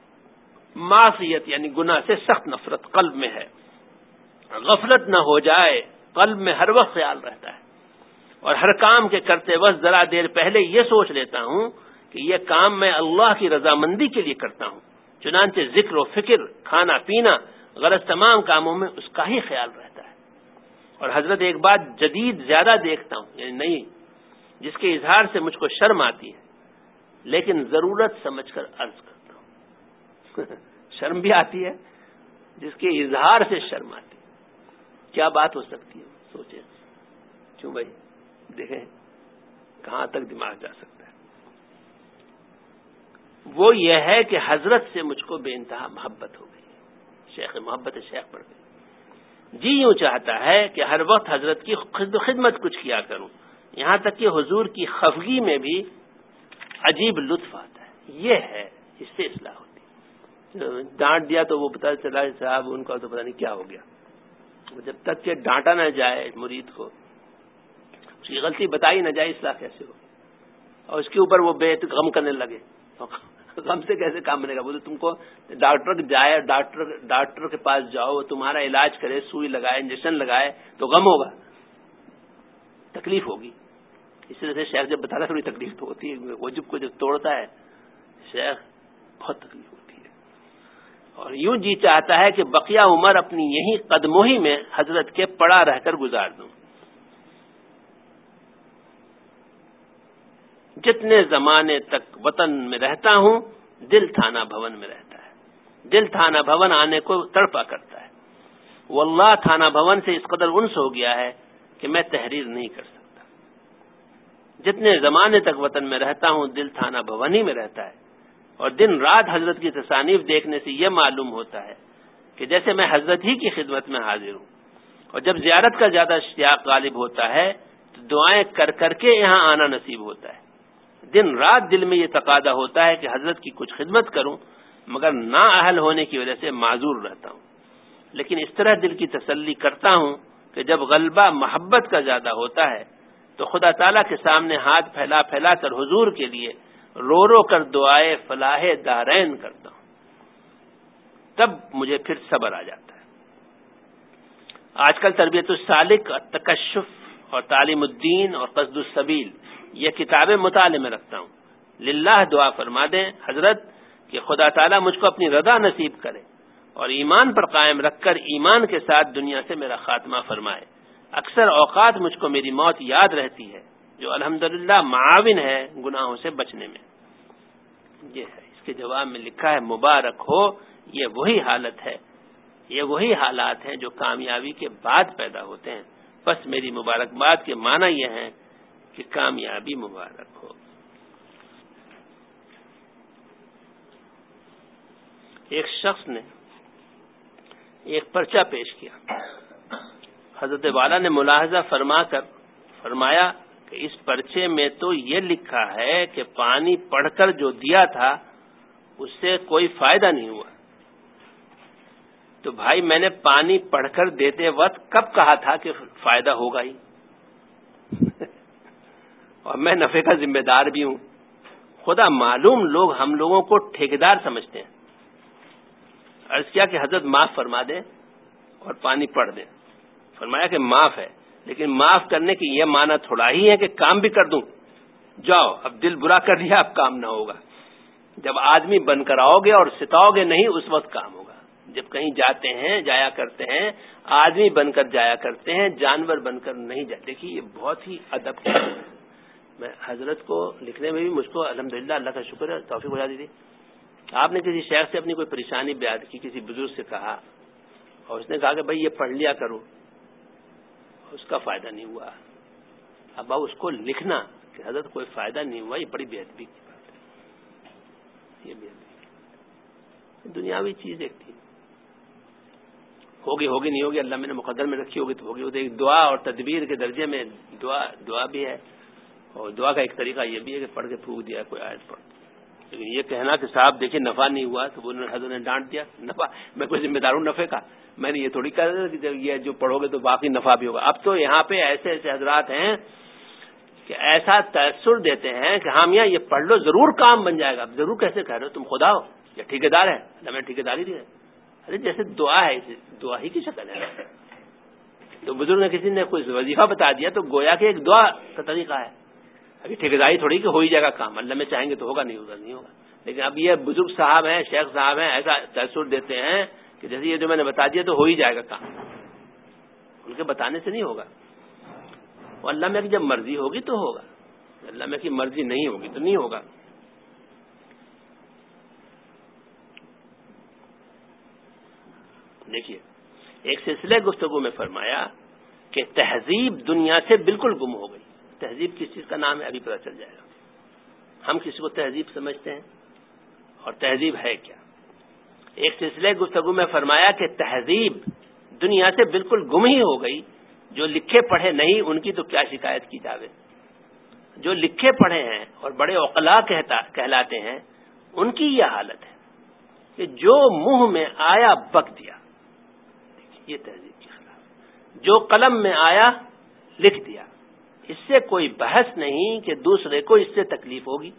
معصیت یعنی گناہ سے سخت نفرت قلب میں ہے. غفلت نہ ہو جائے، قلب میں ہر وقت خیال رہتا ہے. اور ہر کام کے کرتے وقت ذرا دیر پہلے یہ سوچ لیتا ہوں کہ یہ کام میں اللہ کی رضامندی کے لیے کرتا ہوں. چنانچہ ذکر و فکر، کھانا پینا، غرض تمام کاموں میں اس کا ہی خیال رہتا ہے. اور حضرت ایک بات جدید زیادہ دیکھتا ہوں، یعنی نہیں جس کے اظہار سے مجھ کو شرم آتی ہے، لیکن ضرورت سمجھ کر عرض کرتا ہوں. شرم بھی آتی ہے، جس کے اظہار سے شرم آتی ہے. کیا بات ہو سکتی ہے؟ سوچیں. کیوں بھائی؟ دیکھیں کہاں تک دماغ جا سکتا ہے. وہ یہ ہے کہ حضرت سے مجھ کو بے انتہا محبت ہو گئی، شیخ محبت شیخ پڑ گئی. جی یوں چاہتا ہے کہ ہر وقت حضرت کی خدمت کچھ کیا کروں، یہاں تک کہ حضور کی خفگی میں بھی عجیب لطف آتا ہے. یہ ہے، اس سے اصلاح ہوتی ہے. ڈانٹ دیا تو وہ پتہ چلا صاحب ان کا تو پتہ نہیں کیا ہو گیا. جب تک کہ ڈانٹا نہ جائے مرید کو، اس کی غلطی بتائی نہ جائے، اصلاح کیسے ہو؟ اور اس کے اوپر وہ بے غم کرنے لگے. غم سے کیسے کام بنے گا؟ بولے تم کو ڈاکٹر جائے، ڈاکٹر ڈاکٹر کے پاس جاؤ، وہ تمہارا علاج کرے، سوئی لگائے، انجیکشن لگائے تو غم ہوگا، تکلیف ہوگی. اس طرح سے شیخ جب بتاتا تھوڑی تکلیف تو ہوتی ہے، وجب کو جب توڑتا ہے شیخ بہت تکلیف ہوتی ہے. اور یوں جی چاہتا ہے کہ بقیہ عمر اپنی یہی قدموں ہی میں حضرت کے پڑا رہ کر گزار دوں. جتنے زمانے تک وطن میں رہتا ہوں دل تھانہ بھون میں رہتا ہے. دل تھانہ بھون آنے کو تڑپا کرتا ہے. واللہ تھانہ بھون سے اس قدر انس ہو گیا ہے کہ میں تحریر نہیں کر سکتا. جتنے زمانے تک وطن میں رہتا ہوں دل تھانہ بھون ہی میں رہتا ہے. اور دن رات حضرت کی تصانیف دیکھنے سے یہ معلوم ہوتا ہے کہ جیسے میں حضرت ہی کی خدمت میں حاضر ہوں. اور جب زیارت کا زیادہ اشتیاق غالب ہوتا ہے تو دعائیں کر کر کے یہاں آنا نصیب ہوتا ہے. دن رات دل میں یہ تقاضا ہوتا ہے کہ حضرت کی کچھ خدمت کروں، مگر نااہل ہونے کی وجہ سے معذور رہتا ہوں. لیکن اس طرح دل کی تسلی کرتا ہوں کہ جب غلبہ محبت کا زیادہ ہوتا ہے تو خدا تعالیٰ کے سامنے ہاتھ پھیلا پھیلا کر حضور کے لیے رو رو کر دعائے فلاح دارین کرتا ہوں. تب مجھے پھر صبر آ جاتا ہے. آج کل تربیت السالک، تکشف اور تعلیم الدین اور قصد السبیل یہ کتابیں مطالعے میں رکھتا ہوں. للہ دعا فرما دیں حضرت کہ خدا تعالیٰ مجھ کو اپنی رضا نصیب کرے اور ایمان پر قائم رکھ کر ایمان کے ساتھ دنیا سے میرا خاتمہ فرمائے. اکثر اوقات مجھ کو میری موت یاد رہتی ہے جو الحمدللہ معاون ہے گناہوں سے بچنے میں. یہ ہے اس کے جواب میں لکھا ہے مبارک ہو، یہ وہی حالت ہے، یہ وہی حالات ہیں جو کامیابی کے بعد پیدا ہوتے ہیں. بس میری مبارکباد کے معنی یہ ہیں کہ کامیابی مبارک ہو. ایک شخص نے ایک پرچہ پیش کیا. حضرت والا نے ملاحظہ فرما کر فرمایا کہ اس پرچے میں تو یہ لکھا ہے کہ پانی پڑھ کر جو دیا تھا اس سے کوئی فائدہ نہیں ہوا. تو بھائی میں نے پانی پڑھ کر دیتے وقت کب کہا تھا کہ فائدہ ہوگا ہی؟ اور میں نفع کا ذمہ دار بھی ہوں. خدا معلوم لوگ ہم لوگوں کو ٹھیکیدار سمجھتے ہیں. عرض کیا کہ حضرت معاف فرما دیں اور پانی پڑھ دیں. فرمایا کہ معاف ہے، لیکن معاف کرنے کی یہ معنی تھوڑا ہی ہے کہ کام بھی کر دوں. جاؤ اب دل برا کر دیا اب کام نہ ہوگا. جب آدمی بن کر آؤ گے اور ستاؤ گے نہیں اس وقت کام ہوگا. جب کہیں جاتے ہیں جایا کرتے ہیں آدمی بن کر جایا کرتے ہیں، جانور بن کر نہیں جاتے. دیکھیے یہ بہت ہی ادب ہے. میں حضرت کو لکھنے میں بھی مجھ کو الحمدللہ اللہ کا شکر ہے توفیق بجا دی تھی. آپ نے کسی شیخ سے اپنی کوئی پریشانی بیان کی، کسی بزرگ سے کہا اور اس نے کہا کہ بھائی یہ پڑھ لیا کرو، اس کا فائدہ نہیں ہوا. اب آپ اس کو لکھنا کہ حضرت کوئی فائدہ نہیں ہوا، یہ بڑی بے ادبی کی بات ہے. یہ بے ادبی دنیاوی چیز ایک تھی، ہوگی ہوگی نہیں ہوگی اللہ میں نے مقدر میں رکھی ہوگی تو ہوگی. وہ ایک دعا اور تدبیر کے درجے میں دعا دعا بھی ہے، اور دعا کا ایک طریقہ یہ بھی ہے کہ پڑھ کے پھونک دیا کوئی آیت پڑھ. لیکن یہ کہنا کہ صاحب دیکھیں نفع نہیں ہوا تو وہ حضرت نے ڈانٹ دیا. نفع میں کوئی ذمہ دار ہوں نفع کا؟ میں نے یہ تھوڑی کہا کہ یہ جو پڑھو گے تو باقی نفع بھی ہوگا. اب تو یہاں پہ ایسے ایسے حضرات ہیں کہ ایسا تاثر دیتے ہیں کہ ہاں میاں یہ پڑھ لو ضرور کام بن جائے گا. اب ضرور کیسے کہہ رہے ہو؟ تم خدا ہو یا ٹھیکیدار ہے؟ اللہ میں ٹھیکیداری دی ہے. ارے جیسے دعا ہے دعا ہی کی شکل ہے. تو بزرگ نے کسی نے کوئی وظیفہ بتا دیا تو گویا کہ ایک دعا کا طریقہ ہے. ابھی ٹھیکیداری تھوڑی کہ ہو ہی جائے گا کام، اللہ میں چاہیں گے تو ہوگا، نہیں ہوگا نہیں ہوگا. لیکن اب یہ بزرگ صاحب ہیں شیخ صاحب ہیں ایسا تاثر دیتے ہیں کہ جیسے یہ جو میں نے بتا دیا تو ہو ہی جائے گا کام. ان کے بتانے سے نہیں ہوگا. اور اللہ میں کی جب مرضی ہوگی تو ہوگا، اللہ میں کی مرضی نہیں ہوگی تو نہیں ہوگا. دیکھیے ایک سلسلے گفتگو میں فرمایا کہ تہذیب دنیا سے بالکل گم ہو گئی. تہذیب کس چیز کا نام ہے ابھی پتہ چل جائے گا. ہم کسی کو تہذیب سمجھتے ہیں اور تہذیب ہے کیا. ایک سلسلے گفتگو میں فرمایا کہ تہذیب دنیا سے بالکل گم ہی ہو گئی. جو لکھے پڑھے نہیں ان کی تو کیا شکایت کی جاوے. جو لکھے پڑھے ہیں اور بڑے عقلاء کہتا کہلاتے ہیں ان کی یہ حالت ہے. کہ جو منہ میں آیا بک دیا، یہ تہذیب کے خلاف، جو قلم میں آیا لکھ دیا، اس سے کوئی بحث نہیں کہ دوسرے کو اس سے تکلیف ہوگی،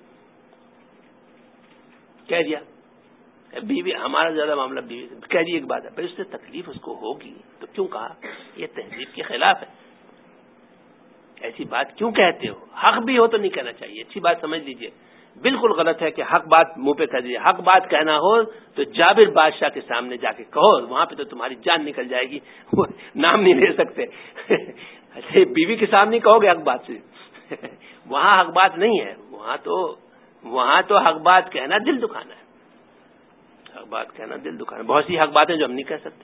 کہہ دیا بیوی ہمارا زیادہ معاملہ بیوی کہہ دی ایک بات ہے، پھر اس سے تکلیف اس کو ہوگی تو کیوں کہا؟ یہ تہذیب کے خلاف ہے، ایسی بات کیوں کہتے ہو؟ حق بھی ہو تو نہیں کہنا چاہیے، اچھی بات سمجھ لیجئے، بالکل غلط ہے کہ حق بات منہ پہ کہہ دیجیے، حق بات کہنا ہو تو جابر بادشاہ کے سامنے جا کے کہو، وہاں پہ تو تمہاری جان نکل جائے گی، وہ نام نہیں لے سکتے، ایسے بیوی کے سامنے کہو گے حق بات سے، وہاں حق بات نہیں ہے، وہاں تو وہاں تو حق بات کہنا دل دکھانا ہے، حق بات کہنا دل دکھانا، بہت سی حق باتیں جو ہم نہیں کہہ سکتے،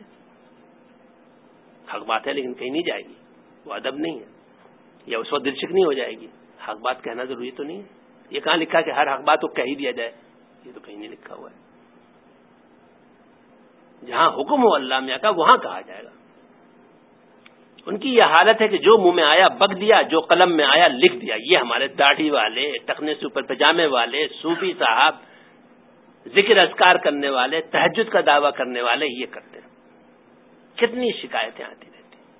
حق بات ہے لیکن کہیں نہیں جائے گی، وہ ادب نہیں ہے، یا اس وقت دل شکنی ہو جائے گی، حق بات کہنا ضروری تو نہیں ہے، یہ کہاں لکھا کہ ہر حق بات کو کہہ ہی دیا جائے، یہ تو کہیں نہیں لکھا ہوا ہے، جہاں حکم ہو اللہ میاں کا وہاں کہا جائے گا۔ ان کی یہ حالت ہے کہ جو منہ میں آیا بک دیا، جو قلم میں آیا لکھ دیا، یہ ہمارے داڑھی والے، ٹخنے سے اوپر پجامے والے، صوفی صاحب، ذکر اذکار کرنے والے، تہجد کا دعویٰ کرنے والے یہ کرتے ہیں، کتنی شکایتیں آتی رہتی ہیں۔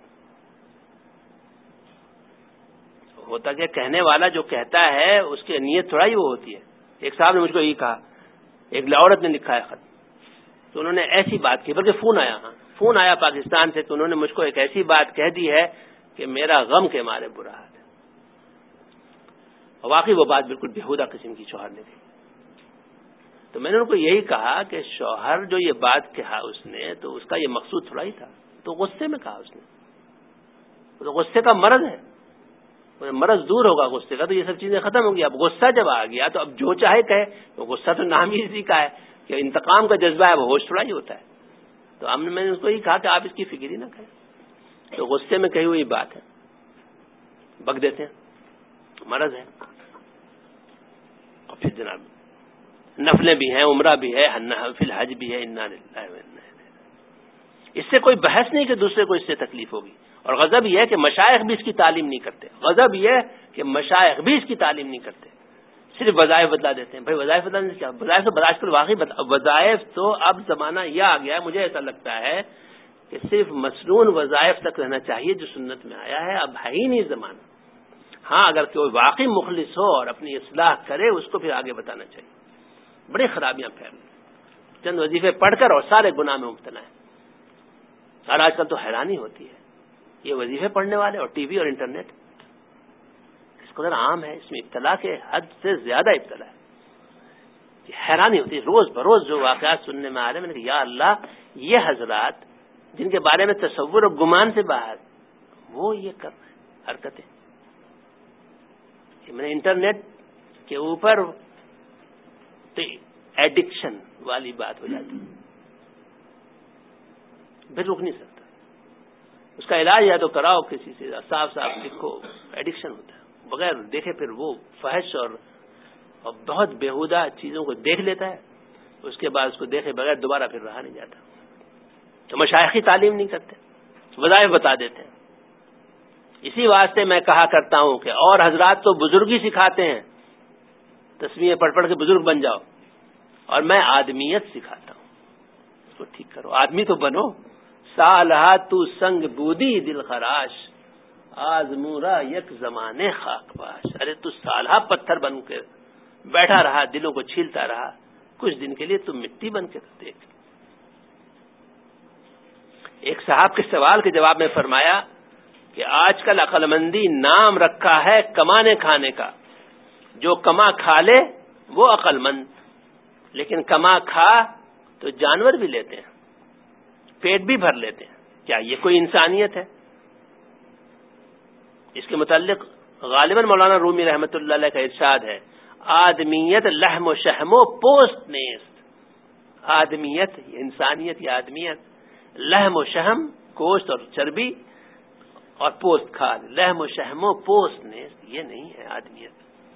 ہوتا کہ کہنے والا جو کہتا ہے اس کی نیت تھوڑا ہی وہ ہوتی ہے۔ ایک صاحب نے مجھ کو یہی کہا، ایک عورت نے لکھا ہے خط، تو انہوں نے ایسی بات کی، بلکہ فون آیا ہاں فون آیا پاکستان سے، تو انہوں نے مجھ کو ایک ایسی بات کہہ دی ہے کہ میرا غم کے مارے برا حال ہے، اور واقعی وہ بات بالکل بےہودہ قسم کی شوہر نے کہی۔ تو میں نے ان کو یہی کہا کہ شوہر جو یہ بات کہا اس نے، تو اس کا یہ مقصود تھوڑا ہی تھا، تو غصے میں کہا اس نے، تو غصے کا مرض ہے، مرض دور ہوگا غصے کا تو یہ سب چیزیں ختم ہوں گی۔ اب غصہ جب آ گیا تو اب جو چاہے کہے، تو غصہ تو نام ہی اسی کا ہے کہ انتقام کا جذبہ ہے، وہ ہوش تھوڑا ہی ہوتا ہے۔ تو ہم نے میں نے اس کو یہ کہا کہ آپ اس کی فکر ہی نہ کریں، تو غصے میں کہی ہوئی بات ہے، بک دیتے ہیں، مرض ہے۔ اور پھر جناب نفلیں بھی ہیں، عمرہ بھی ہے، فی الحج بھی ہے، انا للہ و انا الیہ۔ اس سے کوئی بحث نہیں کہ دوسرے کو اس سے تکلیف ہوگی۔ اور غضب یہ ہے کہ مشائخ بھی اس کی تعلیم نہیں کرتے، غضب یہ ہے کہ مشائخ بھی اس کی تعلیم نہیں کرتے، صرف وظائف بدلا دیتے ہیں۔ بھائی وظائف بدلانے سے کیا؟ وظائف تو آج کل واقعی وظائف تو اب زمانہ یہ آ گیا ہے، مجھے ایسا لگتا ہے کہ صرف مسنون وظائف تک رہنا چاہیے جو سنت میں آیا ہے، اب ہے ہی نہیں زمانہ۔ ہاں اگر کوئی واقعی مخلص ہو اور اپنی اصلاح کرے، اس کو پھر آگے بتانا چاہیے۔ بڑی خرابیاں پھیل رہی، چند وظیفے پڑھ کر اور سارے گناہ میں مبتلا ہے۔ اور آج کل تو حیرانی ہوتی ہے، یہ وظیفے پڑھنے والے اور ٹی وی اور انٹرنیٹ اس قدر عام ہے، اس میں ابتلا کے حد سے زیادہ ابتلا ہے، حیرانی ہوتی ہے۔ روز بروز جو واقعات سننے میں آ رہے ہیں، میں نے کہا یا اللہ، یہ حضرات جن کے بارے میں تصور اور گمان سے باہر، وہ یہ کر رہے ہیں حرکتیں۔ میں نے انٹرنیٹ کے اوپر ایڈکشن والی بات ہو جاتی، پھر رک نہیں سکتا۔ اس کا علاج یا تو کراؤ کسی سے، صاف صاف لکھو، ایڈکشن ہوتا ہے، بغیر دیکھے پھر وہ فحش اور اور بہت بےہودہ چیزوں کو دیکھ لیتا ہے، اس کے بعد اس کو دیکھے بغیر دوبارہ پھر رہا نہیں جاتا۔ تو مشائخی تعلیم نہیں کرتے، وظائف بتا دیتے ہیں۔ اسی واسطے میں کہا کرتا ہوں کہ اور حضرات تو بزرگی سکھاتے ہیں، تسبیحیں پڑھ پڑھ کے بزرگ بن جاؤ، اور میں آدمیت سکھاتا ہوں، اس کو ٹھیک کرو، آدمی تو بنو۔ سالہا تو سنگ بودی دل خراش، آزمورا یک زمانے خاک باش۔ ارے تو سالہا پتھر بن کے بیٹھا رہا، دلوں کو چھیلتا رہا، کچھ دن کے لیے تم مٹی بن کے دیکھ۔ ایک صاحب کے سوال کے جواب میں فرمایا کہ آج کل عقل مندی نام رکھا ہے کمانے کھانے کا، جو کما کھا لے وہ عقل مند، لیکن کما کھا تو جانور بھی لیتے ہیں، پیٹ بھی بھر لیتے ہیں، کیا یہ کوئی انسانیت ہے؟ اس کے متعلق غالباً مولانا رومی رحمۃ اللہ علیہ کا ارشاد ہے، آدمیت لحم و شحم و پوست نیست۔ آدمیت، انسانیت یا آدمیت، لحم و شحم، گوشت اور چربی اور پوست کھال، لحم و شحم و پوست نیست، یہ نہیں ہے آدمیت۔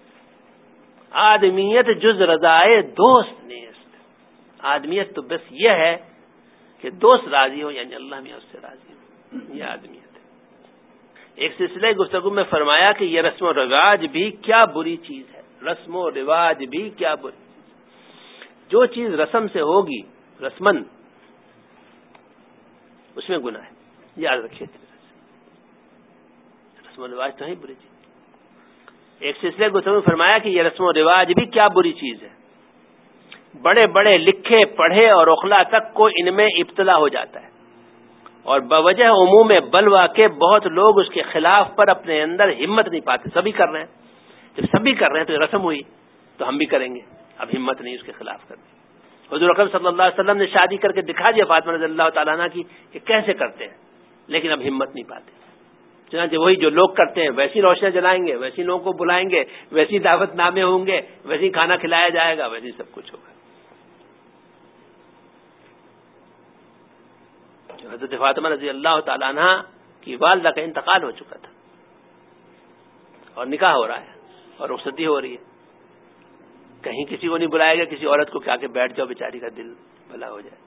آدمیت جز رضائے دوست نیست، آدمیت تو بس یہ ہے کہ دوست راضی ہو، یعنی اللہ میں اس سے راضی ہو، یہ آدمیت ہے۔ ایک سلسلہ گفتگو میں فرمایا کہ یہ رسم و رواج بھی کیا بری چیز ہے، رسم و رواج بھی کیا بری چیز ہے، جو چیز رسم سے ہوگی رسمن اس میں گناہ ہے، یاد رکھیے. رسم و رواج تو ہے بری چیز. ایک سلسلے گفتگو میں فرمایا کہ یہ رسم و رواج بھی کیا بری چیز ہے. بڑے بڑے لکھے پڑھے اور اخلا تک کو ان میں ابتلا ہو جاتا ہے، اور بوجہ عموم بلوا کے بہت لوگ اس کے خلاف پر اپنے اندر ہمت نہیں پاتے. سبھی کر رہے ہیں، جب سبھی کر رہے ہیں تو یہ رسم ہوئی تو ہم بھی کریں گے. اب ہمت نہیں اس کے خلاف کرنے. حضور اکرم صلی اللہ علیہ وسلم نے شادی کر کے دکھا دیا فاطمہ رضی اللہ تعالیٰ عنہ کی کہ کیسے کرتے ہیں، لیکن اب ہمت نہیں پاتے. چنانچہ وہی جو لوگ کرتے ہیں ویسی روشنیاں جلائیں گے، ویسی لوگوں کو بلائیں گے، ویسی دعوت نامے ہوں گے، ویسی کھانا کھلایا جائے گا، ویسی سب کچھ ہوگا. حضرت فاطمہ رضی اللہ تعالیٰ عنہ کی والدہ کا انتقال ہو چکا تھا اور نکاح ہو رہا ہے اور رخصتی ہو رہی ہے. کہیں کسی کو نہیں بلایا گیا، کسی عورت کو کیا کہ بیٹھ جاؤ بیچاری کا دل بھلا ہو جائے.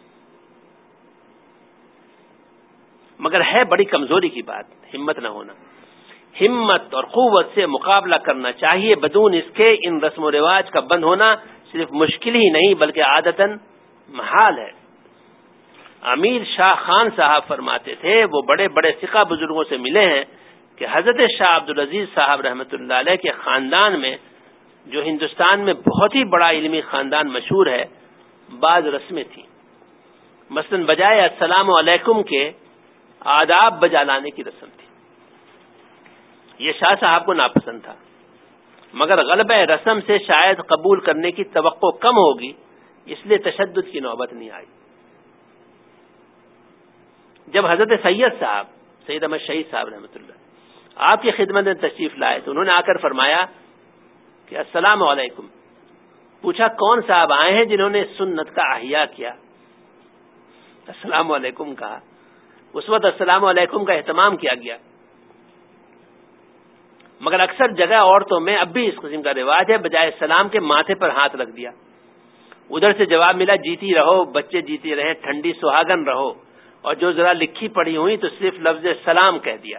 مگر ہے بڑی کمزوری کی بات ہمت نہ ہونا. ہمت اور قوت سے مقابلہ کرنا چاہیے. بدون اس کے ان رسم و رواج کا بند ہونا صرف مشکل ہی نہیں بلکہ عادتاً محال ہے. امیر شاہ خان صاحب فرماتے تھے، وہ بڑے بڑے ثقہ بزرگوں سے ملے ہیں کہ حضرت شاہ عبدالعزیز صاحب رحمۃ اللہ علیہ کے خاندان میں، جو ہندوستان میں بہت ہی بڑا علمی خاندان مشہور ہے، بعض رسمیں تھیں. مثلا بجائے السلام علیکم کے آداب بجا لانے کی رسم تھی. یہ شاہ صاحب کو ناپسند تھا، مگر غلبہ رسم سے شاید قبول کرنے کی توقع کم ہوگی، اس لیے تشدد کی نوبت نہیں آئی. جب حضرت سید صاحب سید احمد شہید صاحب رحمۃ اللہ آپ کی خدمت میں تشریف لائے تو انہوں نے آ کر فرمایا کہ السلام علیکم. پوچھا کون صاحب آئے ہیں جنہوں نے سنت کا احیاء کیا؟ السلام علیکم کہا. اس وقت السلام علیکم کا اہتمام کیا گیا، مگر اکثر جگہ عورتوں میں اب بھی اس قسم کا رواج ہے، بجائے السلام کے ماتھے پر ہاتھ رکھ دیا. ادھر سے جواب ملا جیتی رہو، بچے جیتے رہیں، ٹھنڈی سہاگن رہو، اور جو ذرا لکھی پڑھی ہوئی تو صرف لفظ سلام کہہ دیا.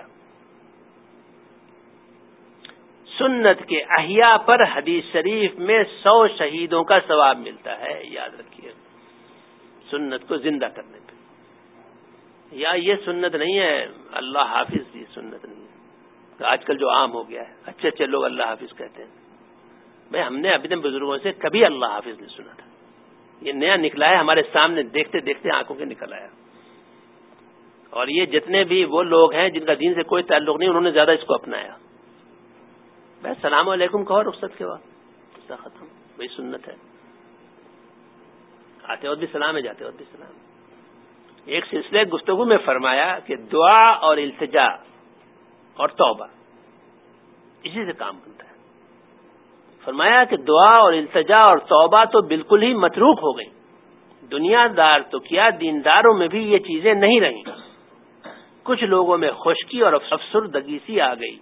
سنت کے احیاء پر حدیث شریف میں سو شہیدوں کا ثواب ملتا ہے، یاد رکھیے. سنت کو زندہ کرنے پہ. یا یہ سنت نہیں ہے اللہ حافظ کی سنت نہیں ہے، آج کل جو عام ہو گیا ہے اچھے اچھے لوگ اللہ حافظ کہتے ہیں. بھائی ہم نے اپنے بزرگوں سے کبھی اللہ حافظ نہیں سنا تھا، یہ نیا نکلا ہے ہمارے سامنے، دیکھتے دیکھتے آنکھوں کے نکل آیا. اور یہ جتنے بھی وہ لوگ ہیں جن کا دین سے کوئی تعلق نہیں، انہوں نے زیادہ اس کو اپنایا. بھائی السلام علیکم کہو رخصت کے وقت، اس کا ختم. وہی سنت ہے. آتے وقت بھی سلام ہے، جاتے وقت بھی سلام. ایک سلسلے گفتگو میں فرمایا کہ دعا اور التجا اور توبہ اسی سے کام بنتا ہے. فرمایا کہ دعا اور التجا اور توبہ تو بالکل ہی متروک ہو گئی. دنیا دار تو کیا دینداروں میں بھی یہ چیزیں نہیں رہیں. کچھ لوگوں میں خشکی اور افسردگی سی آ گئی.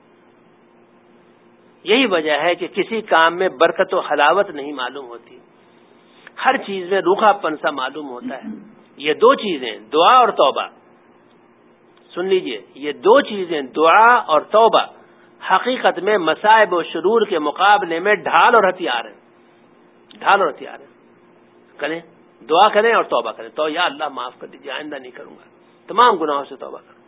یہی وجہ ہے کہ کسی کام میں برکت و حلاوت نہیں معلوم ہوتی، ہر چیز میں روکھا پن سا معلوم ہوتا ہے. یہ دو چیزیں دعا اور توبہ، سن لیجئے، یہ دو چیزیں دعا اور توبہ حقیقت میں مصائب و شرور کے مقابلے میں ڈھال اور ہتھیار ہیں. ڈھال اور ہتھیار ہیں. کریں دعا کریں اور توبہ کریں. تو یا اللہ معاف کر دیجیے، آئندہ نہیں کروں گا، تمام گناہوں سے توبہ کروں.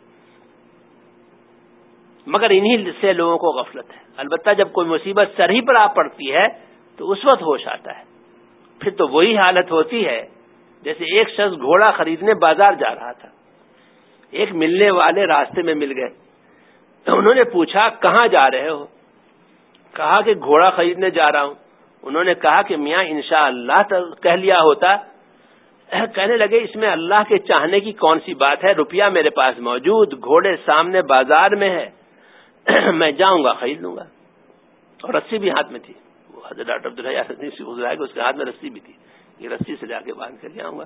مگر انہی سے لوگوں کو غفلت ہے. البتہ جب کوئی مصیبت سر ہی پر آ پڑتی ہے تو اس وقت ہوش آتا ہے. پھر تو وہی حالت ہوتی ہے جیسے ایک شخص گھوڑا خریدنے بازار جا رہا تھا. ایک ملنے والے راستے میں مل گئے. انہوں نے پوچھا کہاں جا رہے ہو؟ کہا کہ گھوڑا خریدنے جا رہا ہوں. انہوں نے کہا کہ میاں انشاءاللہ تو کہہ لیا ہوتا. کہنے لگے اس میں اللہ کے چاہنے کی کون سی بات ہے؟ روپیہ میرے پاس موجود، گھوڑے سامنے بازار میں ہے، میں جاؤں گا خرید لوں گا. اور رسی بھی ہاتھ میں تھی. وہ حضرت ڈاکٹر عبدالحی حسنی سے گزرا ہے کہ اس کے ہاتھ میں رسی بھی تھی. یہ رسی سے جا کے باندھ کر لے آؤں گا.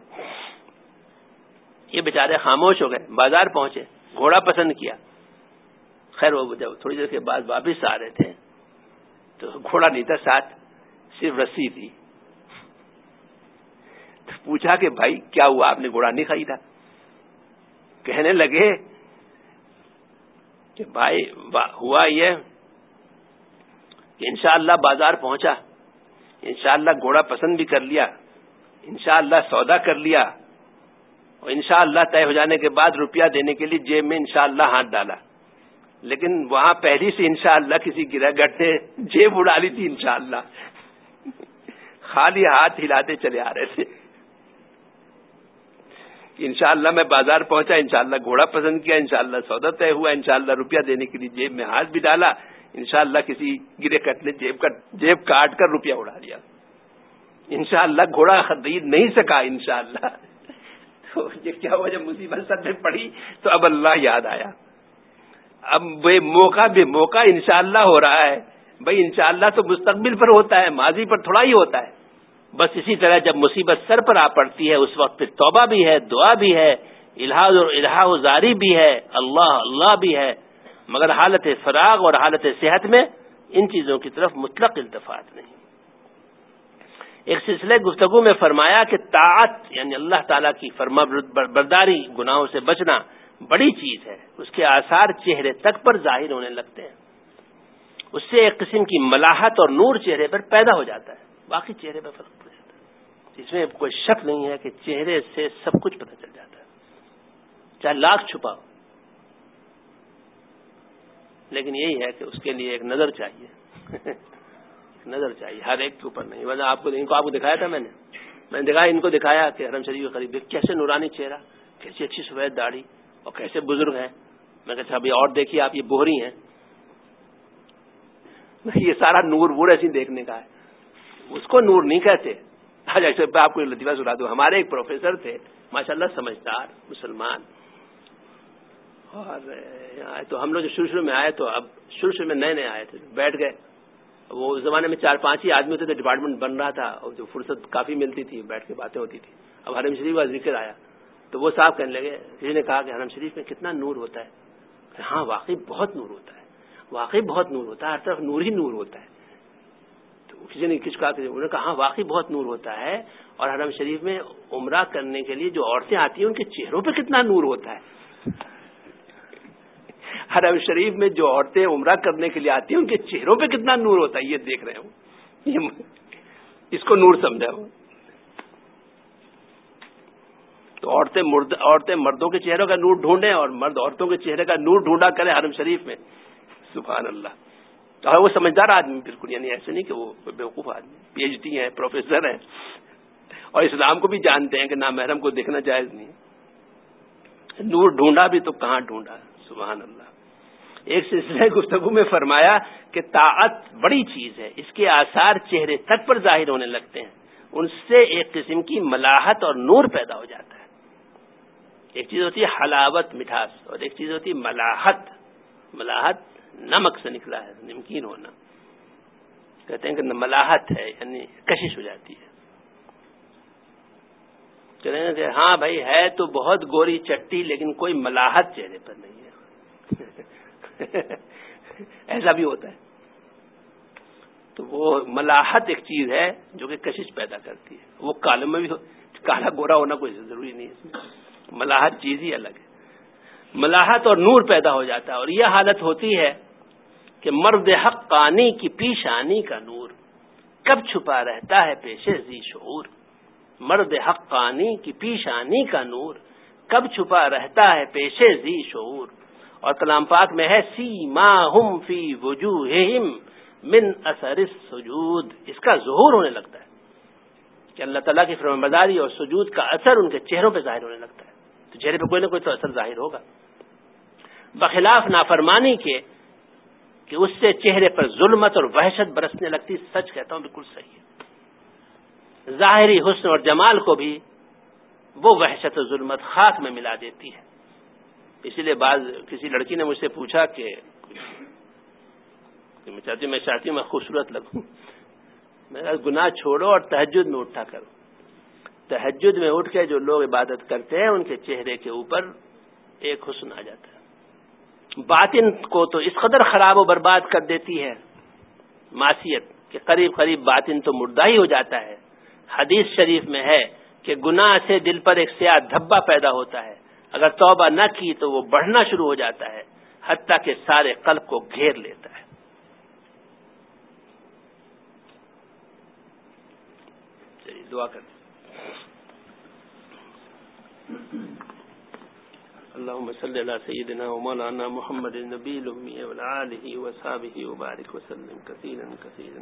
یہ بیچارے خاموش ہو گئے. بازار پہنچے، گھوڑا پسند کیا. خیر وہ جب تھوڑی دیر کے بعد واپس آ رہے تھے تو گھوڑا نہیں تھا ساتھ، صرف رسی تھی. تو پوچھا کہ بھائی کیا ہوا، آپ نے گھوڑا نہیں خریدا؟ کہنے لگے کہ بھائی ہوا یہ کہ انشاءاللہ بازار پہنچا، انشاءاللہ گھوڑا پسند بھی کر لیا، انشاءاللہ سودا کر لیا اور انشاءاللہ طے ہو جانے کے بعد روپیہ دینے کے لیے جیب میں انشاءاللہ ہاتھ ڈالا، لیکن وہاں پہلی سے انشاءاللہ کسی گرہ گٹ نے جیب اڑا لی تھی، انشاءاللہ خالی ہاتھ ہلاتے چلے آ رہے تھے. انشاءاللہ میں بازار پہنچا، انشاءاللہ گھوڑا پسند کیا، انشاءاللہ سودا طے ہوا، انشاءاللہ روپیہ دینے کے لیے جیب میں ہاتھ بھی ڈالا، انشاءاللہ کسی گرے کٹ نے جیب کا جیب کاٹ کر روپیہ اڑا لیا. انشاءاللہ گھوڑا خرید نہیں سکا انشاءاللہ. تو یہ کیا ہوا، جب مصیبت سر میں پڑی تو اب اللہ یاد آیا. اب بے موقع بے موقع انشاءاللہ ہو رہا ہے. بھائی انشاءاللہ تو مستقبل پر ہوتا ہے، ماضی پر تھوڑا ہی ہوتا ہے. بس اسی طرح جب مصیبت سر پر آ پڑتی ہے اس وقت پھر توبہ بھی ہے، دعا بھی ہے، الہا الہا زاری بھی ہے، اللہ اللہ بھی ہے، مگر حالت فراغ اور حالت صحت میں ان چیزوں کی طرف مطلق التفات نہیں. ایک سلسلے گفتگو میں فرمایا کہ طاعت یعنی اللہ تعالیٰ کی فرما برداری، گناہوں سے بچنا بڑی چیز ہے. اس کے آثار چہرے تک پر ظاہر ہونے لگتے ہیں. اس سے ایک قسم کی ملاحت اور نور چہرے پر پیدا ہو جاتا ہے. باقی چہرے پر فرق پڑ جاتا ہے. اس میں کوئی شک نہیں ہے کہ چہرے سے سب کچھ پتہ چل جاتا ہے، چاہے لاکھ چھپاؤ. لیکن یہی ہے کہ اس کے لیے ایک نظر چاہیے نظر چاہیے، ہر ایک کے اوپر نہیں. وجہ آپ کو ان کو آپ کو دکھایا تھا میں نے میں نے دکھایا ان کو دکھایا کہ حرم شریف کے قریب کیسے نورانی چہرہ، کیسی اچھی سفید داڑھی اور کیسے بزرگ ہیں. میں کہا ابھی اور دیکھیے آپ، یہ بوہری ہیں. یہ سارا نور وور ایسی دیکھنے کا ہے، اس کو نور نہیں کہتے. آج ایسے آپ کو لطیفہ سنا دوں. ہمارے ایک پروفیسر تھے ماشاءاللہ سمجھدار مسلمان، اور یہاں تو ہم لوگ جو شروع شروع میں آئے تو اب شروع شروع میں نئے نئے آئے تھے، بیٹھ گئے. وہ اس زمانے میں چار پانچ ہی آدمی ہوتے تھے، ڈپارٹمنٹ بن رہا تھا اور جو فرصت کافی ملتی تھی بیٹھ کے باتیں ہوتی تھی. اب حرم شریف کا ذکر آیا تو وہ صاحب کہنے لگے، کسی نے کہا کہ حرم شریف میں کتنا نور ہوتا ہے. ہاں واقعی بہت نور ہوتا ہے، واقعی بہت نور ہوتا ہے، ہر طرف نور ہی نور ہوتا ہے. تو کسی نے کچھ کہا، انہوں نے کہا ہاں واقعی بہت نور ہوتا ہے. اور حرم شریف میں عمرہ کرنے کے لیے جو عورتیں آتی ہیں ان کے چہروں پہ کتنا نور ہوتا ہے. حرم شریف میں جو عورتیں عمرہ کرنے کے لیے آتی ہیں ان کے چہروں پہ کتنا نور ہوتا ہے. یہ دیکھ رہے ہوں، اس کو نور سمجھا ہوں. تو عورتیں مرد عورتیں مردوں کے چہروں کا نور ڈھونڈیں اور مرد عورتوں کے چہرے کا نور ڈھونڈا کرے حرم شریف میں. سبحان اللہ. اور وہ سمجھدار آدمی بالکل، یعنی ایسے نہیں کہ وہ بیوقوف آدمی، پی ایچ ڈی ہیں، پروفیسر ہیں اور اسلام کو بھی جانتے ہیں کہ نامحرم کو دیکھنا جائز نہیں. نور ڈھونڈا بھی تو کہاں ڈھونڈا. سبحان اللہ. ایک سلسلے گفتگو میں فرمایا کہ طاعت بڑی چیز ہے، اس کے آثار چہرے تک پر ظاہر ہونے لگتے ہیں. ان سے ایک قسم کی ملاحت اور نور پیدا ہو جاتا ہے. ایک چیز ہوتی ہے حلاوت مٹھاس اور ایک چیز ہوتی ہے ملاحت. ملاحت نمک سے نکلا ہے، نمکین ہونا. کہتے ہیں کہ ملاحت ہے یعنی کشش ہو جاتی ہے. کہتے ہیں کہ ہاں بھائی ہے تو بہت گوری چٹی لیکن کوئی ملاحت چہرے پر نہیں ہے. ایسا بھی ہوتا ہے. تو وہ ملاحت ایک چیز ہے جو کہ کشش پیدا کرتی ہے. وہ کالے میں بھی کالا گورا ہونا کوئی ضروری نہیں ہے. ملاحت چیز ہی الگ ہے. ملاحت اور نور پیدا ہو جاتا ہے. اور یہ حالت ہوتی ہے کہ مرد حقانی کی پیشانی کا نور کب چھپا رہتا ہے پیشے ذی شعور. مرد حقانی کی پیشانی کا نور کب چھپا رہتا ہے پیشے ذی شعور. اور کلام پاک میں ہے سیماہم فی وجوہہم من اثر السجود. اس کا ظہور ہونے لگتا ہے کہ اللہ تعالیٰ کی فرمانبرداری اور سجود کا اثر ان کے چہروں پہ ظاہر ہونے لگتا ہے. تو چہرے پہ کوئی نہ کوئی تو اثر ظاہر ہوگا. بخلاف نافرمانی کے کہ اس سے چہرے پر ظلمت اور وحشت برسنے لگتی. سچ کہتا ہوں بالکل صحیح ہے. ظاہری حسن اور جمال کو بھی وہ وحشت و ظلمت خاک میں ملا دیتی ہے. اسی لیے بعض کسی لڑکی نے مجھ سے پوچھا کہ میں چاہتی ہوں میں چاہتی ہوں میں خوبصورت لگوں. میں کہا گناہ چھوڑو اور تہجد میں اٹھا کرو. تہجد میں اٹھ کے جو لوگ عبادت کرتے ہیں ان کے چہرے کے اوپر ایک حسن آ جاتا ہے. باطن کو تو اس قدر خراب و برباد کر دیتی ہے معصیت کہ قریب قریب باطن تو مردہ ہی ہو جاتا ہے. حدیث شریف میں ہے کہ گناہ سے دل پر ایک سیاہ دھبا پیدا ہوتا ہے. اگر توبہ نہ کی تو وہ بڑھنا شروع ہو جاتا ہے حتیٰ کہ سارے قلب کو گھیر لیتا ہے. چلیے دعا کریں. اللهم صل على سيدنا ومولانا محمد النبي الأمي وعلى آله وصحبه وبارك وسلم كثيرا كثيرا